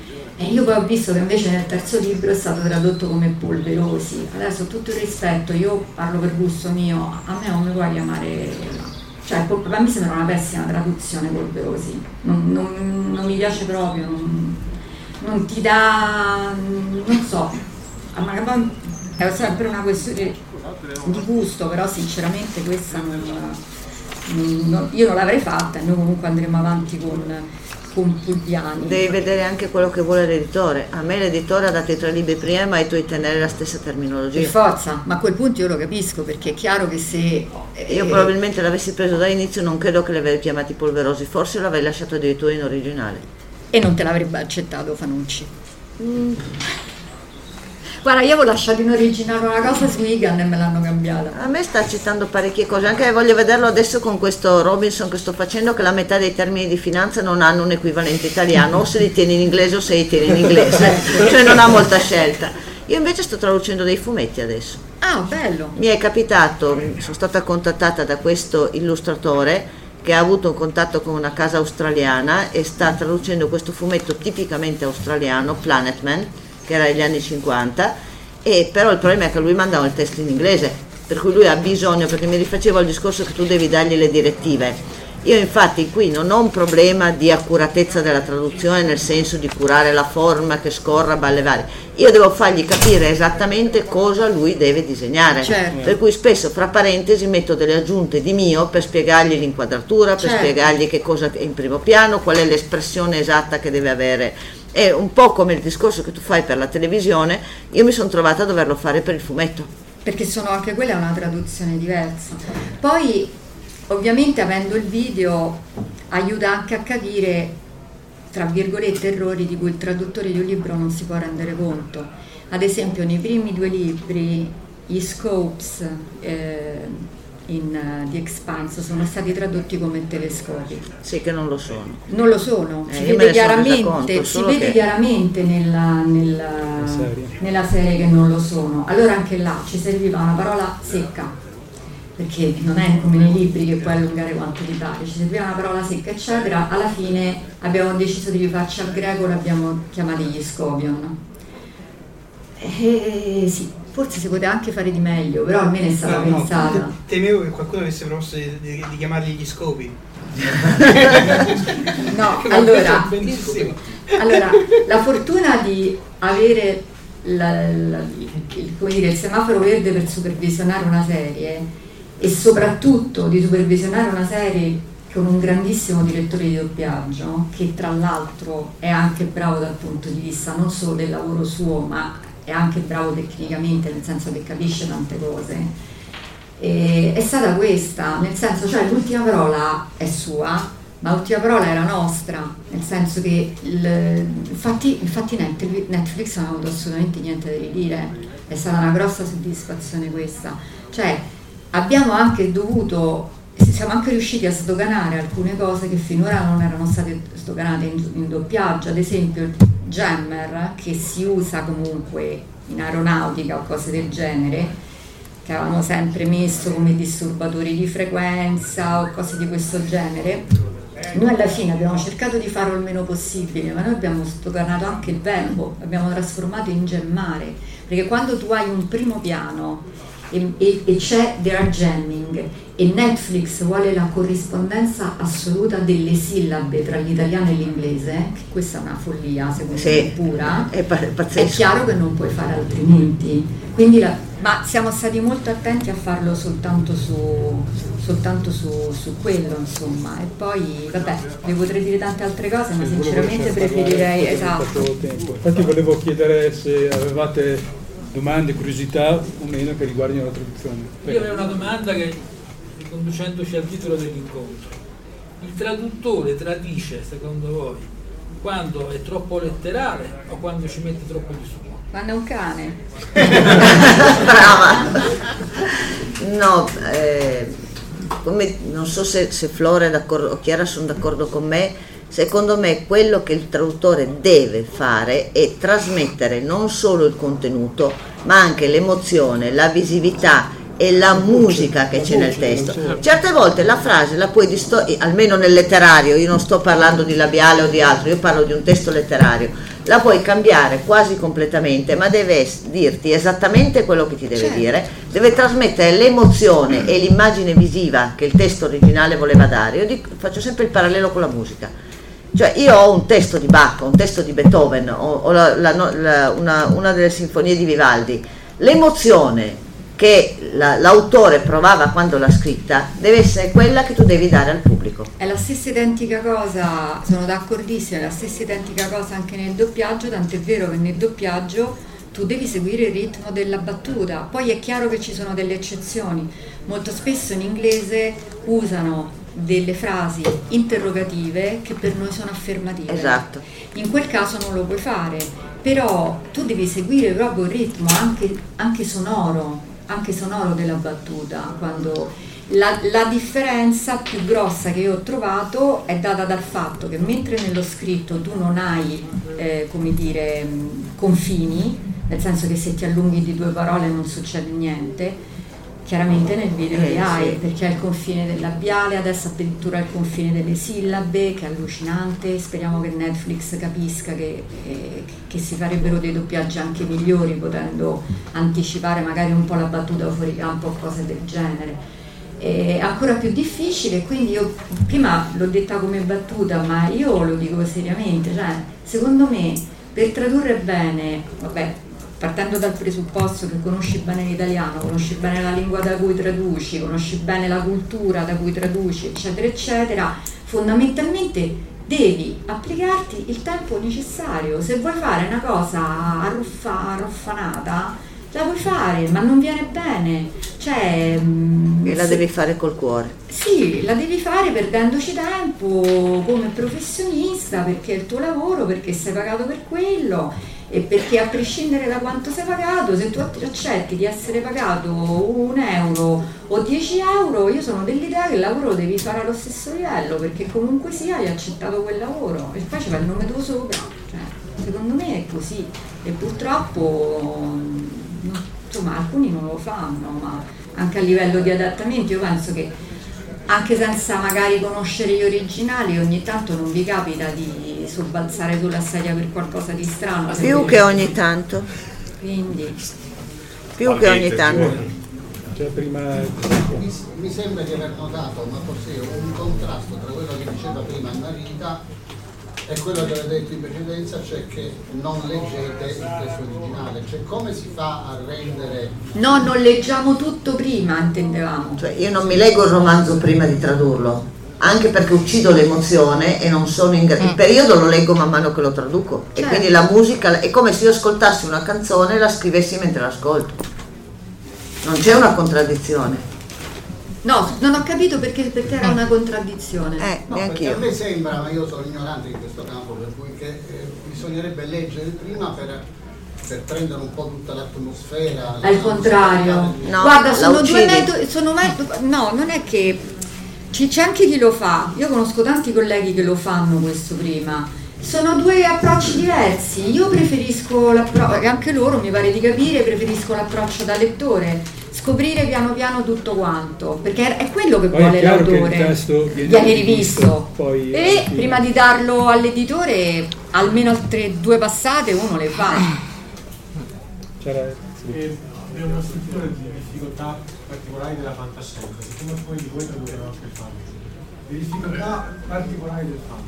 E io poi ho visto che invece nel terzo libro è stato tradotto come polverosi. Adesso, tutto il rispetto, io parlo per gusto mio, a me non mi puoi chiamare, cioè a me sembra una pessima traduzione polverosi, non, non, non mi piace proprio, non, non ti dà, non so, è sempre una questione di gusto, però sinceramente questa non, non, io non l'avrei fatta, e noi comunque andremo avanti con con Pulviani. Devi vedere anche quello che vuole l'editore. A me l'editore ha dato i tre libri prima, ma tu devi tenere la stessa terminologia. Per forza, ma a quel punto io lo capisco, perché è chiaro che se... Eh, io probabilmente l'avessi preso dall'inizio, non credo che li avrei chiamati polverosi, forse l'avrei lasciato addirittura in originale. E non te l'avrebbe accettato Fanucci? Mm. Guarda, io avevo lasciato in originale una cosa su Egan e me l'hanno cambiata. A me sta accettando parecchie cose, anche voglio vederlo adesso con questo Robinson che sto facendo, che la metà dei termini di finanza non hanno un equivalente italiano, o se li tieni in inglese o se li tieni in inglese, cioè non ha molta scelta. Io invece sto traducendo dei fumetti adesso. Ah, bello! Mi è capitato, sono stata contattata da questo illustratore che ha avuto un contatto con una casa australiana e sta traducendo questo fumetto tipicamente australiano, Planet Man, che era negli anni cinquanta, e però il problema è che lui mandava il testo in inglese, per cui lui ha bisogno, perché mi rifacevo al discorso che tu devi dargli le direttive. Io infatti qui non ho un problema di accuratezza della traduzione, nel senso di curare la forma che scorra, balle varie. Io devo fargli capire esattamente cosa lui deve disegnare, certo. Per cui spesso fra parentesi metto delle aggiunte di mio per spiegargli l'inquadratura, per certo. spiegargli che cosa è in primo piano, qual è l'espressione esatta che deve avere. È un po' come il discorso che tu fai per la televisione, io mi sono trovata a doverlo fare per il fumetto. Perché sono anche quella è una traduzione diversa. Poi, ovviamente, avendo il video, aiuta anche a capire, tra virgolette, errori di cui il traduttore di un libro non si può rendere conto. Ad esempio, nei primi due libri, gli scopes, eh, in uh, The Expanse sono stati tradotti come telescopi. Sì, che non lo sono. Non lo sono, Eh, si io me vede ne sono resa chiaramente, conto, si solo vede che- chiaramente nella, nella, serie. nella serie che non lo sono. Allora anche là ci serviva una parola secca, perché non è come nei libri che puoi allungare quanto ti pare, ci serviva una parola secca eccetera. Alla fine abbiamo deciso di rifarci al greco, l'abbiamo chiamati gli Scobion. E sì, forse si poteva anche fare di meglio, però almeno è stata No, no, pensata. temevo che qualcuno avesse proposto di, di, di chiamarli gli scopi. No, Che allora, benissimo. allora, la fortuna di avere la- la- il, come dire, il semaforo verde per supervisionare una serie e soprattutto di supervisionare una serie con un grandissimo direttore di doppiaggio che tra l'altro è anche bravo dal punto di vista non solo del lavoro suo ma è anche bravo tecnicamente, nel senso che capisce tante cose. E è stata questa, nel senso, cioè l'ultima parola è sua, ma l'ultima parola era nostra, nel senso che il, infatti, infatti Netflix, Netflix non ha avuto assolutamente niente da ridire, è stata una grossa soddisfazione questa, cioè abbiamo anche dovuto, siamo anche riusciti a sdoganare alcune cose che finora non erano state sdoganate in, in doppiaggio, ad esempio il jammer che si usa comunque in aeronautica o cose del genere, che avevamo sempre messo come disturbatori di frequenza o cose di questo genere. Noi alla fine abbiamo cercato di farlo il meno possibile, ma noi abbiamo sdoganato anche il verbo, l'abbiamo trasformato in gemmare, perché quando tu hai un primo piano e, e, e c'è there jamming e Netflix vuole la corrispondenza assoluta delle sillabe tra l'italiano e l'inglese, che questa è una follia secondo Sì, me pura, è pa- è pazzesco. chiaro che non puoi fare altrimenti. Quindi la, ma siamo stati molto attenti a farlo soltanto su, soltanto su, su quello, insomma. E poi, vabbè, vi potrei dire tante altre cose, ma sinceramente preferirei, esatto. Infatti volevo chiedere se avevate domande, curiosità o meno che riguardino la traduzione. Io avevo una domanda che, riconducendoci al titolo dell'incontro, il traduttore tradisce, secondo voi, quando è troppo letterale o quando ci mette troppo di suo? Quando è un cane. Brava. No, eh, come, non so se, se Flora è d'accordo o Chiara sono d'accordo con me. Secondo me quello che il traduttore deve fare è trasmettere non solo il contenuto, ma anche l'emozione, la visività e la musica che c'è nel testo. Certe volte la frase la puoi distorcere, almeno nel letterario, io non sto parlando di labiale o di altro, io parlo di un testo letterario, la puoi cambiare quasi completamente, ma deve es- dirti esattamente quello che ti deve Certo. dire, deve trasmettere l'emozione e l'immagine visiva che il testo originale voleva dare. Io dico, faccio sempre il parallelo con la musica. Cioè io ho un testo di Bach, un testo di Beethoven, o, o la, la, la, una, una delle sinfonie di Vivaldi, l'emozione che la, l'autore provava quando l'ha scritta deve essere quella che tu devi dare al pubblico. È la stessa identica cosa, sono d'accordissimo, è la stessa identica cosa anche nel doppiaggio, tant'è vero che nel doppiaggio tu devi seguire il ritmo della battuta. Poi è chiaro che ci sono delle eccezioni, molto spesso in inglese usano delle frasi interrogative che per noi sono affermative. Esatto. In quel caso non lo puoi fare, però tu devi seguire proprio il ritmo anche, anche sonoro, anche sonoro della battuta. Quando la, la differenza più grossa che io ho trovato è data dal fatto che mentre nello scritto tu non hai eh, come dire mh, confini, nel senso che se ti allunghi di due parole non succede niente, chiaramente nel video Eh, li hai, sì. perché è il confine del labiale, adesso addirittura il confine delle sillabe, che è allucinante. Speriamo che Netflix capisca che, eh, che si farebbero dei doppiaggi anche migliori, potendo anticipare magari un po' la battuta fuori campo o cose del genere. È ancora più difficile, quindi io prima l'ho detta come battuta, ma io lo dico seriamente, cioè secondo me per tradurre bene, vabbè, partendo dal presupposto che conosci bene l'italiano, conosci bene la lingua da cui traduci, conosci bene la cultura da cui traduci, eccetera, eccetera, fondamentalmente devi applicarti il tempo necessario. Se vuoi fare una cosa arruffa, arruffanata, la puoi fare, ma non viene bene. Cioè, mh, E la se- devi fare col cuore. Sì, la devi fare perdendoci tempo come professionista, perché è il tuo lavoro, perché sei pagato per quello e perché a prescindere da quanto sei pagato, se tu accetti di essere pagato un euro o dieci euro, io sono dell'idea che il lavoro lo devi fare allo stesso livello, perché comunque sia hai accettato quel lavoro e poi ci va il nome tuo sopra. Cioè, secondo me è così e purtroppo no, insomma alcuni non lo fanno, ma anche a livello di adattamento io penso che anche senza magari conoscere gli originali ogni tanto non vi capita di sobbalzare sulla sedia per qualcosa di strano. Più che ogni tanto. Quindi Più che ogni tanto. Cioè, prima... mi, mi sembra di aver notato, ma forse un contrasto tra quello che diceva prima Annarita e quello che aveva detto in precedenza, cioè che non leggete il testo originale, cioè come si fa a rendere... no, non leggiamo tutto prima, intendevamo. Cioè, io non mi leggo il romanzo prima di tradurlo, anche perché uccido l'emozione e non sono in grado. Il periodo lo leggo man mano che lo traduco, Certo. e quindi la musica è come se io ascoltassi una canzone e la scrivessi mentre l'ascolto. Non c'è una contraddizione. No, non ho capito perché per te era una contraddizione. Eh, No, perché a me sembra, ma io sono ignorante in questo campo, per cui che eh, bisognerebbe leggere prima per, per prendere un po' tutta l'atmosfera. Al contrario, No, guarda, la sono due uccidi. metodi, sono metodi, no, non è che ci- c'è anche chi lo fa, io conosco tanti colleghi che lo fanno questo prima, sono due approcci diversi, io preferisco l'approccio, e anche loro mi pare di capire, preferisco l'approccio da lettore, scoprire piano piano tutto quanto, perché è quello che Poi vuole è chiaro che il l'autore, testo viene viene rivisto, rivisto, poi e alla fine. prima di darlo all'editore almeno altre due passate uno le fa. C'era... E abbiamo sentito le difficoltà particolari della fantascienza, siccome alcuni di voi tradurranno anche il fantasy. Le difficoltà particolari del fantasy.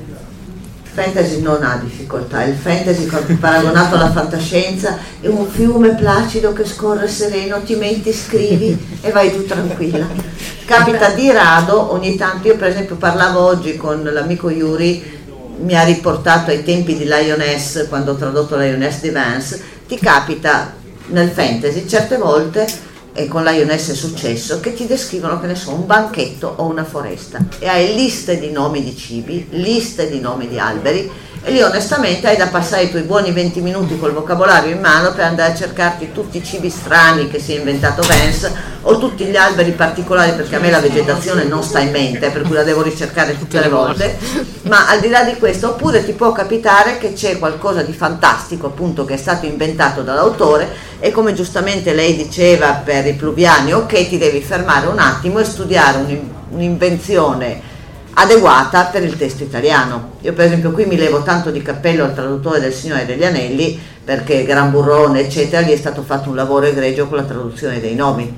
Il fantasy non ha difficoltà, il fantasy paragonato alla fantascienza è un fiume placido che scorre sereno, ti metti, scrivi e vai tu tranquilla. Capita di rado, ogni tanto, io per esempio parlavo oggi con l'amico Yuri, mi ha riportato ai tempi di Lioness, quando ho tradotto Lioness di Vance, ti capita nel fantasy certe volte, e con Lioness è successo, che ti descrivono, che ne so, un banchetto o una foresta e hai liste di nomi di cibi, liste di nomi di alberi, e lì onestamente hai da passare i tuoi buoni venti minuti col vocabolario in mano per andare a cercarti tutti i cibi strani che si è inventato Vance o tutti gli alberi particolari, perché a me la vegetazione non sta in mente, per cui la devo ricercare tutte le volte. Ma al di là di questo, oppure ti può capitare che c'è qualcosa di fantastico appunto che è stato inventato dall'autore, e come giustamente lei diceva per i pluviani, ok, ti devi fermare un attimo e studiare un- un'invenzione adeguata per il testo italiano. Io per esempio qui mi levo tanto di cappello al traduttore del Signore degli Anelli, perché Gran Burrone eccetera gli è stato fatto un lavoro egregio con la traduzione dei nomi,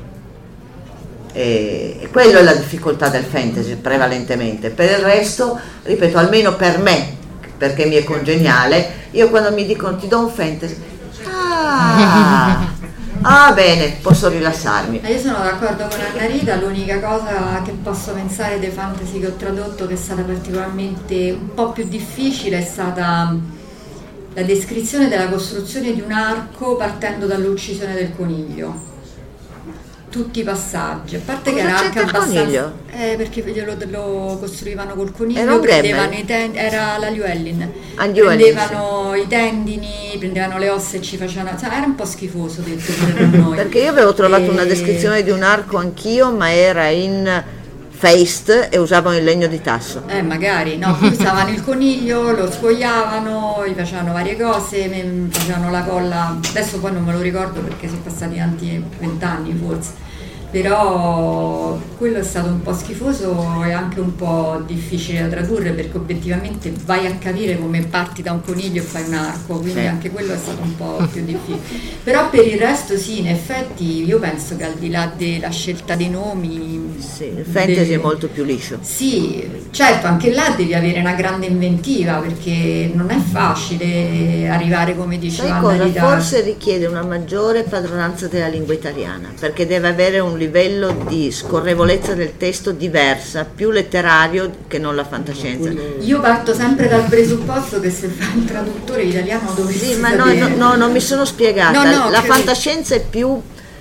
e, e quello è la difficoltà del fantasy prevalentemente. Per il resto, ripeto, almeno per me, perché mi è congeniale, io quando mi dicono ti do un fantasy, ah, ah bene, posso rilassarmi. Io sono d'accordo con Annarita, l'unica cosa che posso pensare dei fantasy che ho tradotto che è stata particolarmente un po' più difficile è stata la descrizione della costruzione di un arco partendo dall'uccisione del coniglio. Tutti i passaggi, a parte Cosa che era c'entra anche il abbastanza coniglio? eh, perché glielo, lo costruivano col Era coniglio, un prendevano Gemmel? i ten- era la Llewellyn, Ah, Llewellyn, prendevano i tendini, prendevano le ossa e ci facevano, cioè, era un po' schifoso detto pure da noi. Perché io avevo trovato E- una descrizione di un arco anch'io, ma era in faced e usavano il legno di tasso. Eh, magari, no, qui usavano il coniglio, lo scuoiavano, gli facevano varie cose, me- facevano la colla, adesso poi non me lo ricordo perché sono passati tanti, vent'anni forse, però quello è stato un po' schifoso e anche un po' difficile da tradurre, perché obiettivamente vai a capire come parti da un coniglio e fai un arco, quindi Sì. anche quello è stato un po' più difficile. Però per il resto sì, in effetti io penso che al di là della scelta dei nomi... Sì, il fantasy de- è molto più liscio. Sì, certo, anche là devi avere una grande inventiva, perché non è facile arrivare, come diceva Sai cosa? Annarita. Forse richiede una maggiore padronanza della lingua italiana, perché deve avere un livello di scorrevolezza del testo diversa, più letterario che non la fantascienza. Io parto sempre dal presupposto che se fai un traduttore italiano dovresti Sì, ma no, sapere. no, no, non mi sono spiegata. No, no, la che- fantascienza è più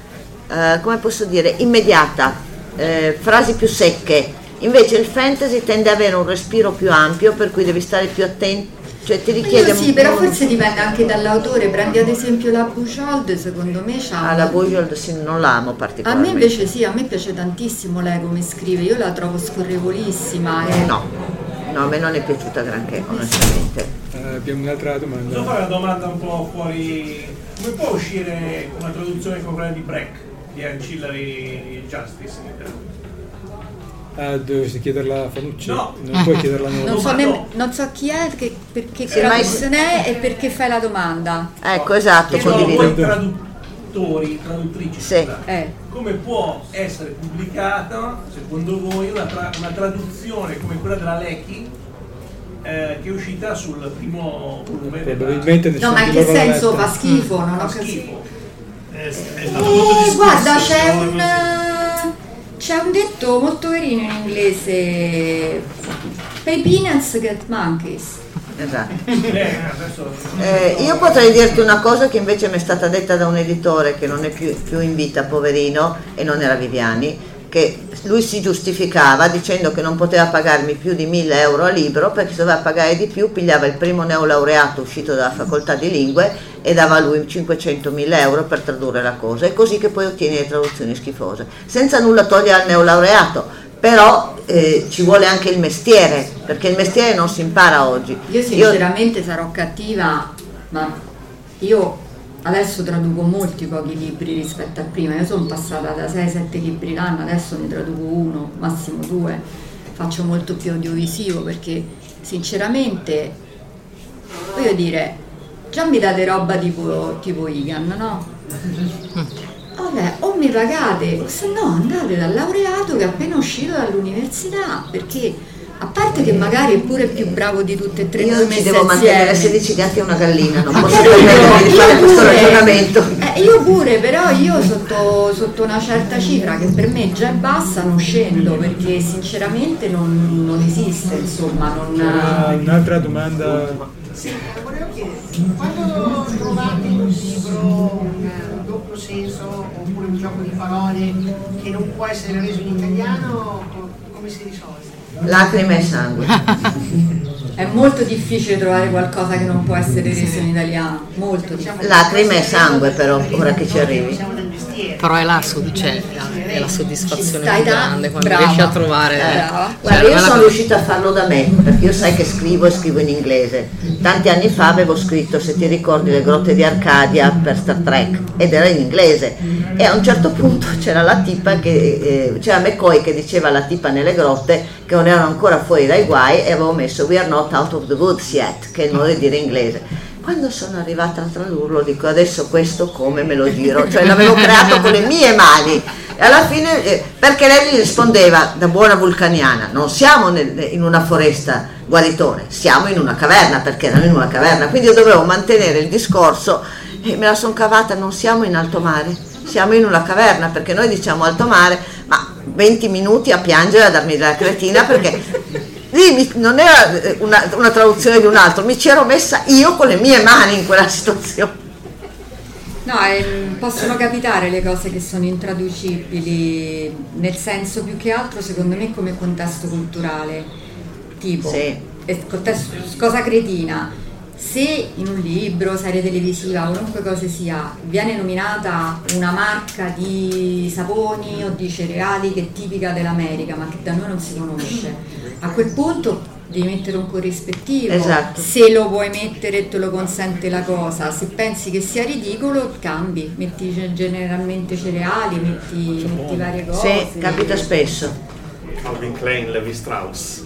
eh, come posso dire, immediata, eh, frasi più secche. Invece il fantasy tende ad avere un respiro più ampio, per cui devi stare più attento, cioè ti richiede. Io sì, però forse dipende anche dall'autore. Prendi ad esempio la Bujold, secondo me c'ha. Ah, la Bujold sì, non l'amo A particolarmente. me invece sì, a me piace tantissimo lei come scrive, io la trovo scorrevolissima. E... No, no, a me non è piaciuta granché, onestamente. Uh, abbiamo un'altra domanda. Posso fare una domanda un po' fuori? Come può uscire una traduzione come quella di Breck, di Ancillary Justice in Italia? Ah, dovresti chiederla a Fanucci? No. Non puoi chiederla a noi. Non so, nemm- non so chi è, che, perché che traduzione è e perché fai la domanda. Ecco, esatto, Che sono voi condivido. traduttori, traduttrici, Sì. scusate. Eh. Come può essere pubblicata, secondo voi, una, tra- una traduzione come quella della Lecchi, eh, che è uscita sul primo volume? Probabilmente No, ma in che senso fa schifo? Non ho Fa capito. schifo. È, è stato molto Eh, discusso. guarda, c'è secondo un, me. c'è un detto molto carino in inglese: pay peanuts, get monkeys. Esatto. Eh, adesso- Eh, io potrei dirti una cosa che invece mi è stata detta da un editore che non è più, più in vita, poverino, e non era Viviani, che lui si giustificava dicendo che non poteva pagarmi più di mille euro a libro, perché se doveva pagare di più pigliava il primo neolaureato uscito dalla facoltà di lingue e dava a lui cinquecentomila euro per tradurre la cosa. È così che poi ottieni le traduzioni schifose, senza nulla togliere al neolaureato. Però eh, ci vuole anche il mestiere, perché il mestiere non si impara oggi. Io sinceramente sarò cattiva, ma io adesso traduco molti pochi libri rispetto a prima. Io sono passata da sei sette libri l'anno, adesso ne traduco uno, massimo due. Faccio molto più audiovisivo perché sinceramente, voglio dire, già mi date roba tipo, tipo Egan, no? Vabbè, o mi pagate, o se no andate dal laureato che è appena uscito dall'università, perché a parte che magari è pure più bravo di tutte e tre Io due ci messe devo mantenere insieme. sedici gatti e una gallina, non Ah, posso capito? permettermi di fare Io questo pure- ragionamento. Eh, io pure, però io sotto, sotto una certa cifra che per me già è bassa non scendo, perché sinceramente non, non esiste, insomma. Non... C'era un'altra domanda. Sì, volevo chiedere, quando trovate un libro, un doppio senso oppure un gioco di parole che non può essere reso in italiano, co- come si risolve? Lacrime e sangue. È molto difficile trovare qualcosa che non può essere reso in italiano, molto difficile. Lacrime e sangue però, ora che ci arrivi. Però è la, sod- cioè, è la soddisfazione Stai più da- grande quando brava. riesci a trovare. Eh, cioè, guarda, non io è la sono cosa- riuscita a farlo da me, perché io sai che scrivo e scrivo in inglese. Tanti anni fa avevo scritto, se ti ricordi, Le grotte di Arcadia per Star Trek, ed era in inglese. E a un certo punto c'era la tipa che, eh, c'era McCoy che diceva alla tipa nelle grotte che non erano ancora fuori dai guai, e avevo messo "We are not out of the woods yet", che è il modo di dire in inglese. Quando sono arrivata a tradurlo dico adesso questo come me lo giro, cioè l'avevo creato con le mie mani e alla fine, eh, perché lei gli rispondeva da buona vulcaniana: non siamo nel, in una foresta guaritone, siamo in una caverna, perché erano in una caverna, quindi io dovevo mantenere il discorso e me la sono cavata. Non siamo in alto mare, siamo in una caverna, perché noi diciamo alto mare, ma venti minuti a piangere, a darmi della cretina, perché lì mi- non era una, una traduzione di un altro, mi ci ero messa io con le mie mani in quella situazione. No, ehm, possono capitare le cose che sono intraducibili, nel senso, più che altro secondo me come contesto culturale, tipo, Sì. eh, contesto- cosa cretina, se in un libro, serie televisiva, qualunque cosa sia, viene nominata una marca di saponi o di cereali che è tipica dell'America ma che da noi non si conosce, a quel punto devi mettere un corrispettivo. Esatto. Se lo puoi mettere e te lo consente la cosa, se pensi che sia ridicolo cambi, metti ge- generalmente cereali, metti, metti varie cose. Sì, capita spesso. Calvin Klein, Levi Strauss.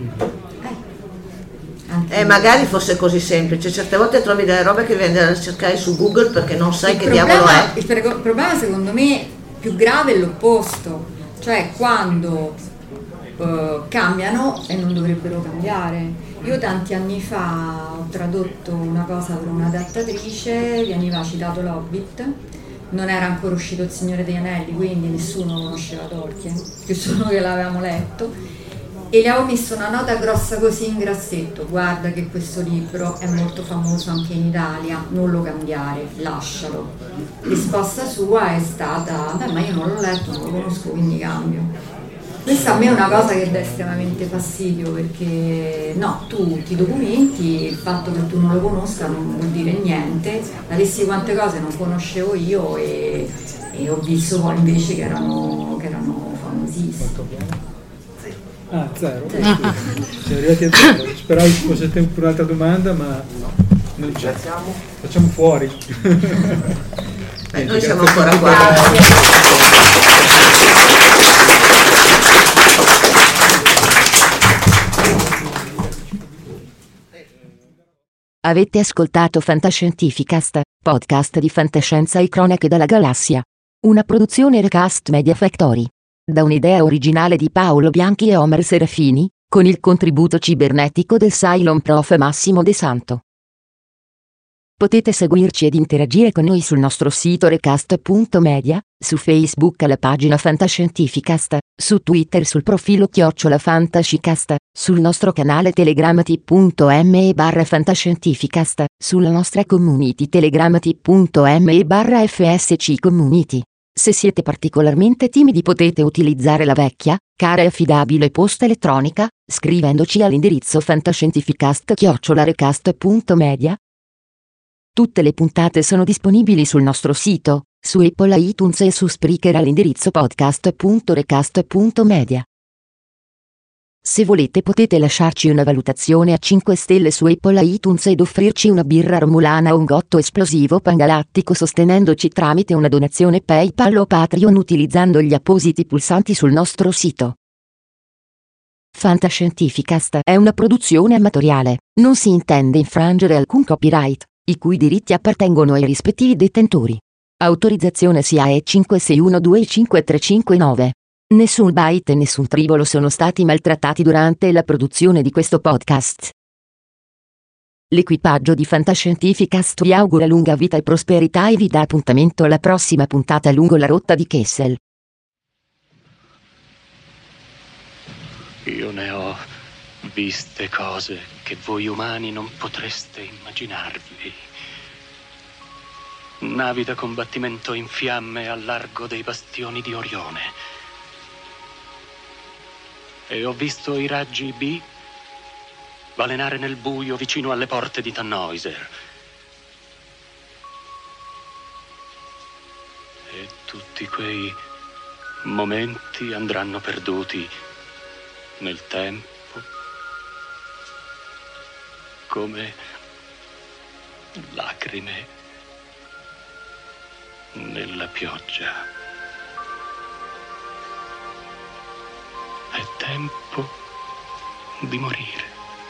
Eh, magari fosse così semplice, certe volte trovi delle robe che devi andare a cercare su Google perché non sai Il che diavolo problema, è. il prego- problema secondo me più grave è l'opposto, cioè quando eh, cambiano e non dovrebbero cambiare. Io tanti anni fa ho tradotto una cosa per un'adattatrice, veniva citato l'Hobbit, non era ancora uscito Il Signore degli Anelli, quindi nessuno conosceva Tolkien, più solo che l'avevamo letto. e le avevo messo una nota grossa così in grassetto: guarda che questo libro è molto famoso anche in Italia, non lo cambiare, lascialo. Risposta sua è stata: beh, ma io non l'ho letto, non lo conosco, quindi cambio. Questa a me è una cosa che dà estremamente fastidio, perché no, tu ti documenti, il fatto che tu non lo conosca non vuol dire niente. Avessi quante cose non conoscevo io e, e ho visto poi invece che erano, che erano famosissimi. Ah, zero? Siamo arrivati a zero. Speravo ci fosse tempo per un'altra domanda, ma non c'è. Facciamo fuori. Beh, noi siamo ancora qua. Avete ascoltato Fantascientificast, podcast di fantascienza e cronache dalla galassia. Una produzione Recast Media Factory. Da un'idea originale di Paolo Bianchi e Omer Serafini, con il contributo cibernetico del Cylon Prof Massimo De Santo. Potete seguirci ed interagire con noi sul nostro sito recast punto media, su Facebook alla pagina Fantascientificast, su Twitter sul profilo chiocciola Fantascicast, sul nostro canale Telegram t.me barra Fantascientificast, sulla nostra community Telegram t.me barra fsc community. Se siete particolarmente timidi potete utilizzare la vecchia, cara e affidabile posta elettronica, scrivendoci all'indirizzo fantascientificast chiocciola recast punto media. Tutte le puntate sono disponibili sul nostro sito, su Apple iTunes e su Spreaker all'indirizzo podcast punto recast punto media. Se volete potete lasciarci una valutazione a cinque stelle su Apple iTunes ed offrirci una birra romulana o un gotto esplosivo pangalattico sostenendoci tramite una donazione PayPal o Patreon utilizzando gli appositi pulsanti sul nostro sito. Fantascientificast è una produzione amatoriale, non si intende infrangere alcun copyright, i cui diritti appartengono ai rispettivi detentori. Autorizzazione S I A E cinque sei uno due cinque tre cinque nove. Nessun byte e nessun tribolo sono stati maltrattati durante la produzione di questo podcast. L'equipaggio di Fantascientificast vi augura lunga vita e prosperità e vi dà appuntamento alla prossima puntata lungo la rotta di Kessel. Io ne ho viste cose che voi umani non potreste immaginarvi. Navi da combattimento in fiamme al largo dei bastioni di Orione. E ho visto i raggi B balenare nel buio vicino alle porte di Tannhäuser. E tutti quei momenti andranno perduti nel tempo, come lacrime nella pioggia. È tempo di morire.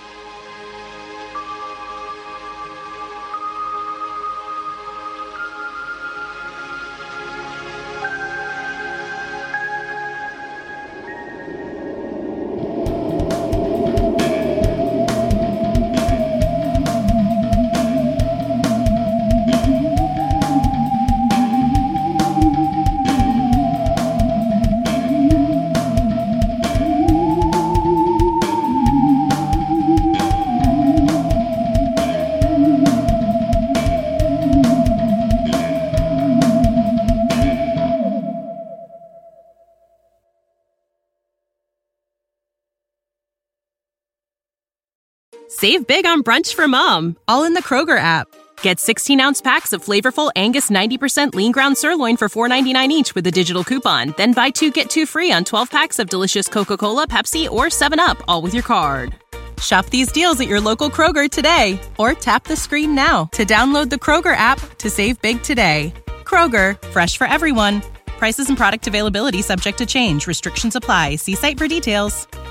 Save big on brunch for mom, all in the Kroger app. Get sixteen-ounce packs of flavorful Angus ninety percent lean ground sirloin for four ninety-nine each with a digital coupon. Then buy two, get two free on twelve packs of delicious Coca-Cola, Pepsi, or seven up, all with your card. Shop these deals at your local Kroger today, or tap the screen now to download the Kroger app to save big today. Kroger, fresh for everyone. Prices and product availability subject to change. Restrictions apply. See site for details.